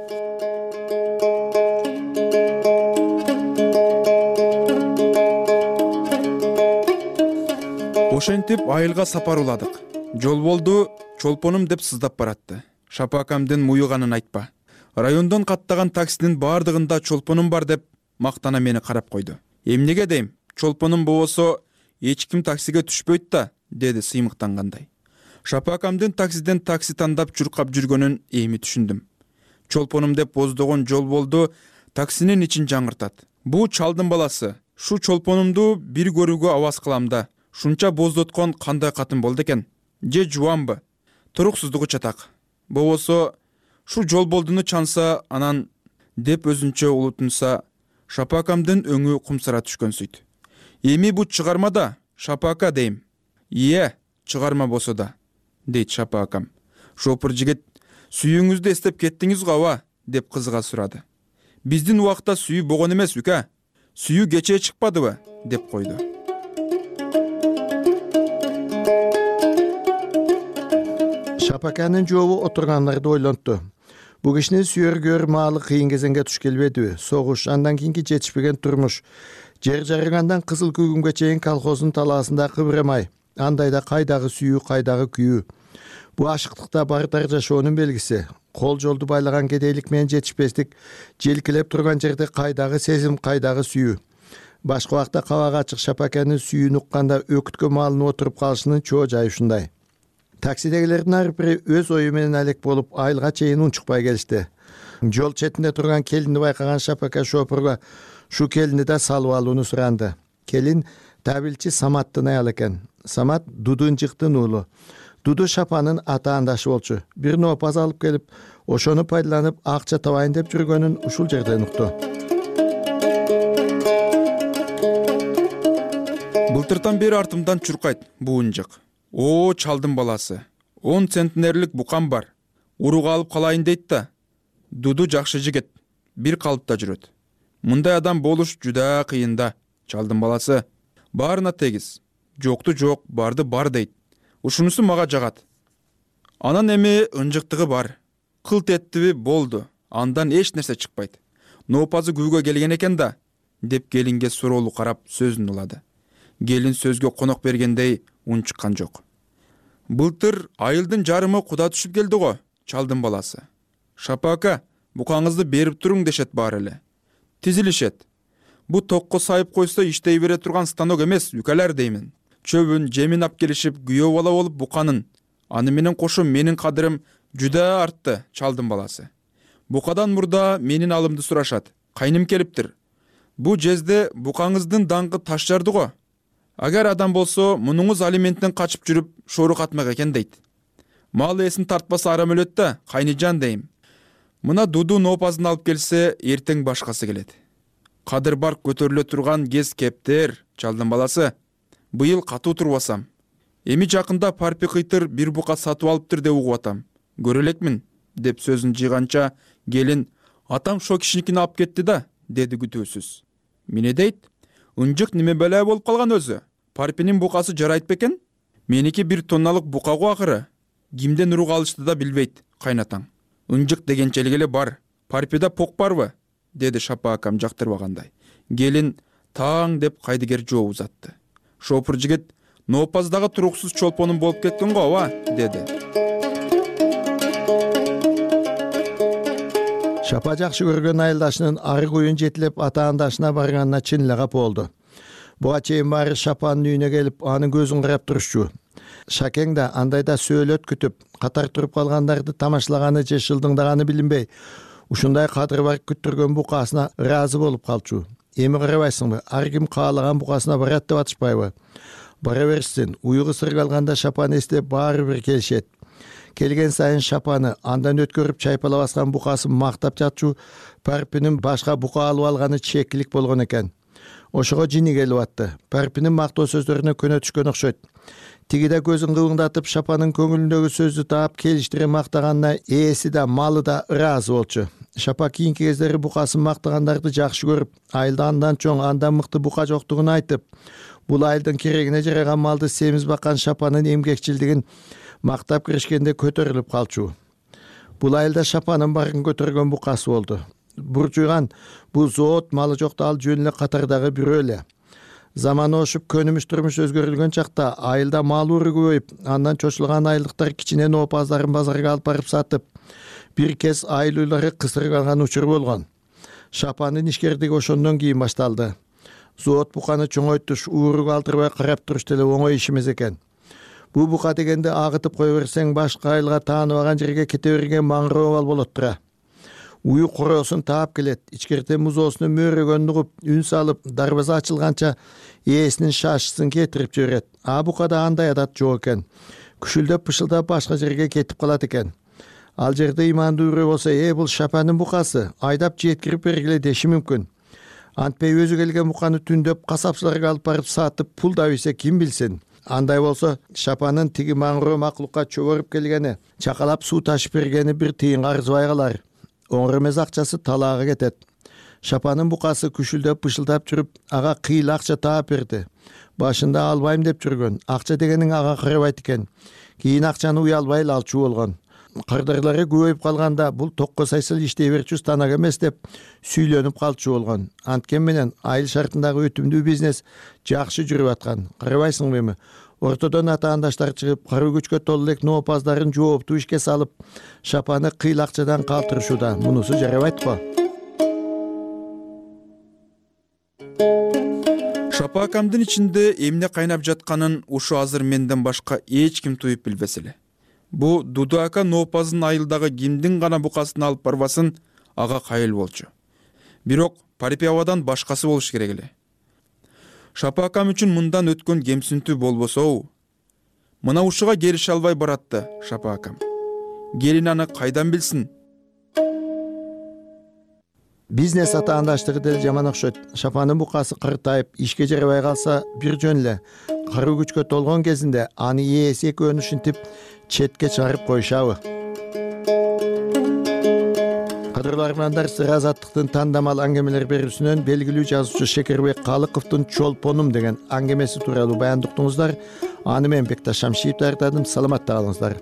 Ошентип айылга сапар уладык. Жолболду чолпонум деп сыздап баратты. Шапакамдын муюганын айтпа. Райондон каттаган таксинин баардыгында чолпонум бар деп мактана мени карап койду. Эмнеге дейм? Чолпонум болбосо эч ким таксиге түшпөйт да, деди сыймыктангандай. Шапакамдын таксиден такси тандап чуркап жүргөнүн эми түшүндүм. Чолпонум деп боздогон Жолболду таксинин ичин жаңыртат. Бу чалдын баласы. Шу чолпонумду бир көрүүгө аваз кылам да. Шунча боздоткон кандай катын болду экен? Же жубанбы? Туруксуздугу чатак. Болбосо шу Жолболдуну чанса анан деп өзүнчө улутунса, Шапакамдын өңү кумсара түшкөнсүйт. Эми бу чыгарма да, Шапака дейм. Ие, чыгарма болсо да, дейт Шапакам. Шопур жигит, сүйүүңүздү эстеп кеттиңиз го деп кызга сурады. Биздин убакта сүйүү болгон эмес, үкө. Сүйүү кечээ чыкпадыбы? деп койду. Шапаканын жообу отурганларды ойлонту. Бу кишинин сүйөр маалы кыйын кезеңге туш келбедиби? Согуш, андан кийинки жетишпеген турмуш. Жер жарыгандан кызыл күгүмгө чейин колхоздун талаасында кыбырамай. Андайда кайдагы сүйүү, кайдагы күйүү. Бу ашыктыкта бардар жашоонун белгиси. Кол жолду байлаган кедейлик менен жетишпестик, желкилеп турган жерде кайдагы сезим, кайдагы сүйүү. Башка убакта кабак ачык Шапаканын сүйүүнү укканда өкүткө маалынып отуруп калышынын чоо жайы ушундай. Таксидегилердин ар бири өз ою менен алек болуп айылга чейин унчукпай келишти. Жол четинде турган келинди байкаган Шапака шопурга шу келинди да салып алууну суранды. Келин табилчи Саматтын аял экен. Самат Дудун жыктын уулу. Дуду Шапанын атаандашы болчу. Бир нопаз алып келип, ошону пайдаланып акча табайын деп жүргөнүн ушул жерден укту. Былтыртан бери артымдан чуркайт буунжык. О, чалдын баласы. 10 центнерлик букам бар. Уруга алып калайын дейт да. Дуду жакшы жигит. Бир калыпта жүрөт. Мындай адам болуш жуда кыйын да. Чалдын баласы. Баарына тегиз. Жокту жок, барды бар дейт. Ушунусу мага жагат. Анан эми ынжыктыгы бар. Кылт эттиби болду. Андан эч нерсе чыкпайт. Нопазы күйгө келген экен да, деп келинге суроолуу карап сөзүн улады. Келин сөзгө конок бергендей унчуккан жок. Былтыр айылдын жарымы куда түшүп келди го, чалдын баласы. Шапака, букаңызды берип туруң дешет бар эле. Тизилишет. Бу токко сайып койсо иштей бере турган станок эмес, үкалар деймин. Чөбүн, жемин ап келишип, күйөө бала болуп буканын. Аны менен кошо менин кадырым жуда артты, чалдын баласы. Букадан мурда менин алымды сурашат. Кайным келиптир. Бу жезде букаңыздын даңкы таш жарды го. Агар адам болсо, мунуңуз алименттен качып жүрүп, шору катмак экен дейт. Мал эсин тартпаса арам өлөт да, кайнижан дейм. Мына Дуду ноопазын алып келсе, эртең башкасы келет. Кадыр барк көтөрүлө турган кез кептер, чалдын баласы. Быйыл катуу турбасам. Эми жакында парпи кыйтыр бир бука сатып алыптыр деп угуп атам. Көрө элекмин, деп сөзүн жыйганча, келин, атам шо кишиникин алып кетти да, деди күтүүсүз. Міне дейт, ынжык неме бәлә болуп калган өзү. Парпинин букасы жарайт бекен? Меники 1 тонналык бука го акыры. Кимден урук алышты да билбейт, кайнатаң. Ынжык дегенчелик эле бар. Парпида пок барбы? Деди Шапа акам жактырбагандай. Келин таң деп кайдыгер жооп узатты. Шопур жигит, ноопаздагы туруксуз чолпонум болуп кеткен го, ооба, деди. Шапа жакшы көргөн айылдашынын арык уюн жетилеп атаандашына барганына чын эле капа болду. Буга чейин баары Шапанын үйүнө келип, анын көзүн карап турушчу. Шакең да андайда сөөлөт күтүп, катар туруп калгандарды тамашалаганы же шылдыңдаганы билинбей, ушундай кадыр барып күттүргөн букасына ыраазы болуп калчу. Эми карабайсыңбы, ар ким каалаган букасына барат деп атышпайбы? Бара берсин, уюгу сыргалганда Шапаны эстеп баары бир келишет. Келген сайын Шапаны андан өткөрүп чайпалап аскан букасын мактап жатчу, Парпинин башка бука алып алганы чекилик болгон экен. Ошого жини келип атты. Парпинин мактоо сөздөрүнө көнө түшкөн окшойт. Тигиде көзүн кыбыңдатып Шапанын көңүлүндөгү сөздү таап келиштире мактаганына ээси да малы да ыраазы болчу. Шапа кийинки кездери букасын мактагандарды жакшы көрүп, айылда андан чоң, андан мыкты бука жоктугун айтып, бул айылдын керегине жараган малды семиз баккан Шапанын эмгекчилдигин мактап киришкенде көтөрүлүп калчу. Бул айылда Шапанын барын көтөргөн букасы болду. Буржуйган бул зоот малы жокто ал жөн эле катардагы бирөө эле. Заман ошуп көнүмүш турмуш өзгөрүлгөн чакта айылда мал уру көбөйүп, андан чочулган айылдыктар кичине ноопаздарын базарга алып барып сатып, бир кез айыл уйлары кысырып алган учур болгон. Шапанын ишкердиги ошондон кийин башталды. Зоот буканы чоңойтуш, ууруга алдырбай карап туруш деле оңой иш эмес экен. Бул бука дегенде агытып кое берсең, башка айылга тааныбаган жерге кете берген маңыроо бал болот тура. Уyu короосун таап келет, ичкертен музоосуну мөөрөгөнүн угуп, үн салып, дарбаза ачылганча ээсинин шашысын кетирип жиберет. А букада андай адат жок экен. Күшүлдөп пышылдап башка жерге кетип калат экен. Ал жерде имандуу бирөө болсо, бул Шапанын букасы, айдап жеткирип бергиле деши мүмкүн. Антпей өзү келген буканы түндөп касапчыларга алып барып сатып пул да ийсе ким билсин. Андай болсо, Шапанын тиги маңыроо макулукка чөгөрүп келгени, чакалап суу ташып бергени бир тыйынга арзыбай калар. Оңор эмес акчасы талаага кетет. Шапанын букасы күшүлдөп пышылдап жүрүп, ага кыйыл акча таап берди. Башында албайм деп жүргөн, акча дегениң ага карабайт экен. Кийин акчаны уялбай эле алчу болгон. Кардарлары көбөйүп калганда бул токко сайсыл иштей берчү станок эмес деп сүйлөнүп калчу болгон. Анткени менен айыл шартындагы өтүмдүү бизнес жакшы жүрүп аткан. Карабайсыңбы эми? Ортодон атаандаштар чыгып, каруу күчкө толуу элек ноопаздарын жооптуу ишке салып, Шапаны кыйыл акчадан калтырышууда. Мунусу жарабайт го. Шапа акамдын ичинде эмне кайнап жатканын ушу азыр менден башка эч ким туюп билбес эле. Бу Дуду ака ноопаздын айылдагы кимдин гана букасын алып барбасын, ага кайыл болчу. Бирок Парпи абадан башкасы болуш керек эле. Шапа акам үчүн мындан өткөн кемсинтүү болбосо, мына ушуга келише албай баратты Шапа акам. Келин аны кайдан билсин? Бизнес атаандаштыгы деле жаман окшойт. Шапанын букасы кыртайып, ишке жарабай калса бир жөн эле. Каруу күчкө толгон кезинде аны ээси экөөнү ушинтип четке чыгарып коюшабы. Кадырлуу армандар, сыр азаттыктын тандамал аңгемелер берүүсүнөн белгилүү жазуучу Шекербек Калыковдун Чолпонум деген аңгемеси тууралуу баян уктуңуздар. Аны мен Бекташ Шамшиев даярдадым. Саламатта калыңыздар.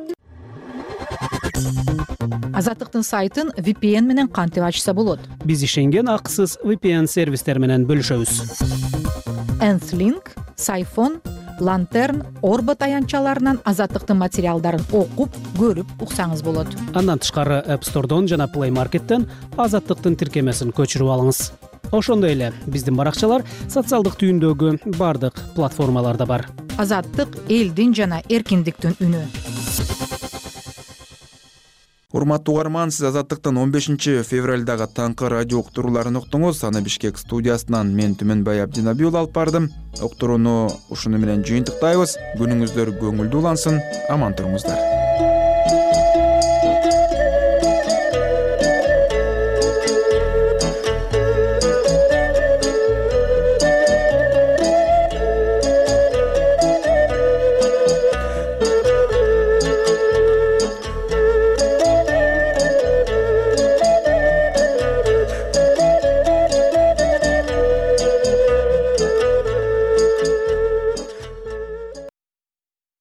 Азаттыктын сайтын VPN менен кантип ачса болот? Биз ишенген акысыз VPN сервистер менен бөлүшөбүз. Nth-Link, Сайфон, Lantern, Орбот аянтчаларынан Азаттыктын материалдарын окуп, көрүп уксаңыз болот. Андан тышкары App Store'дон жана Play Market'тен Азаттыктын тиркемесин көчүрүп алыңыз. Ошондой эле биздин баракчалар социалдык түйүндөгү бардык платформаларда бар. Азаттык элдин жана эркиндиктин үнү. Урматтуу угарман, сиз Азаттыктын 15 февралдагы таңкы радио уктурууларын уктуңуз. Аны Бишкек студиясынан мен Түмөнбай Абдинаби уулу алып бардым. Уктурууну ушуну менен жыйынтыктайбыз. Күнүңүздөр көңүлдүү улансын, аман туруңуздар.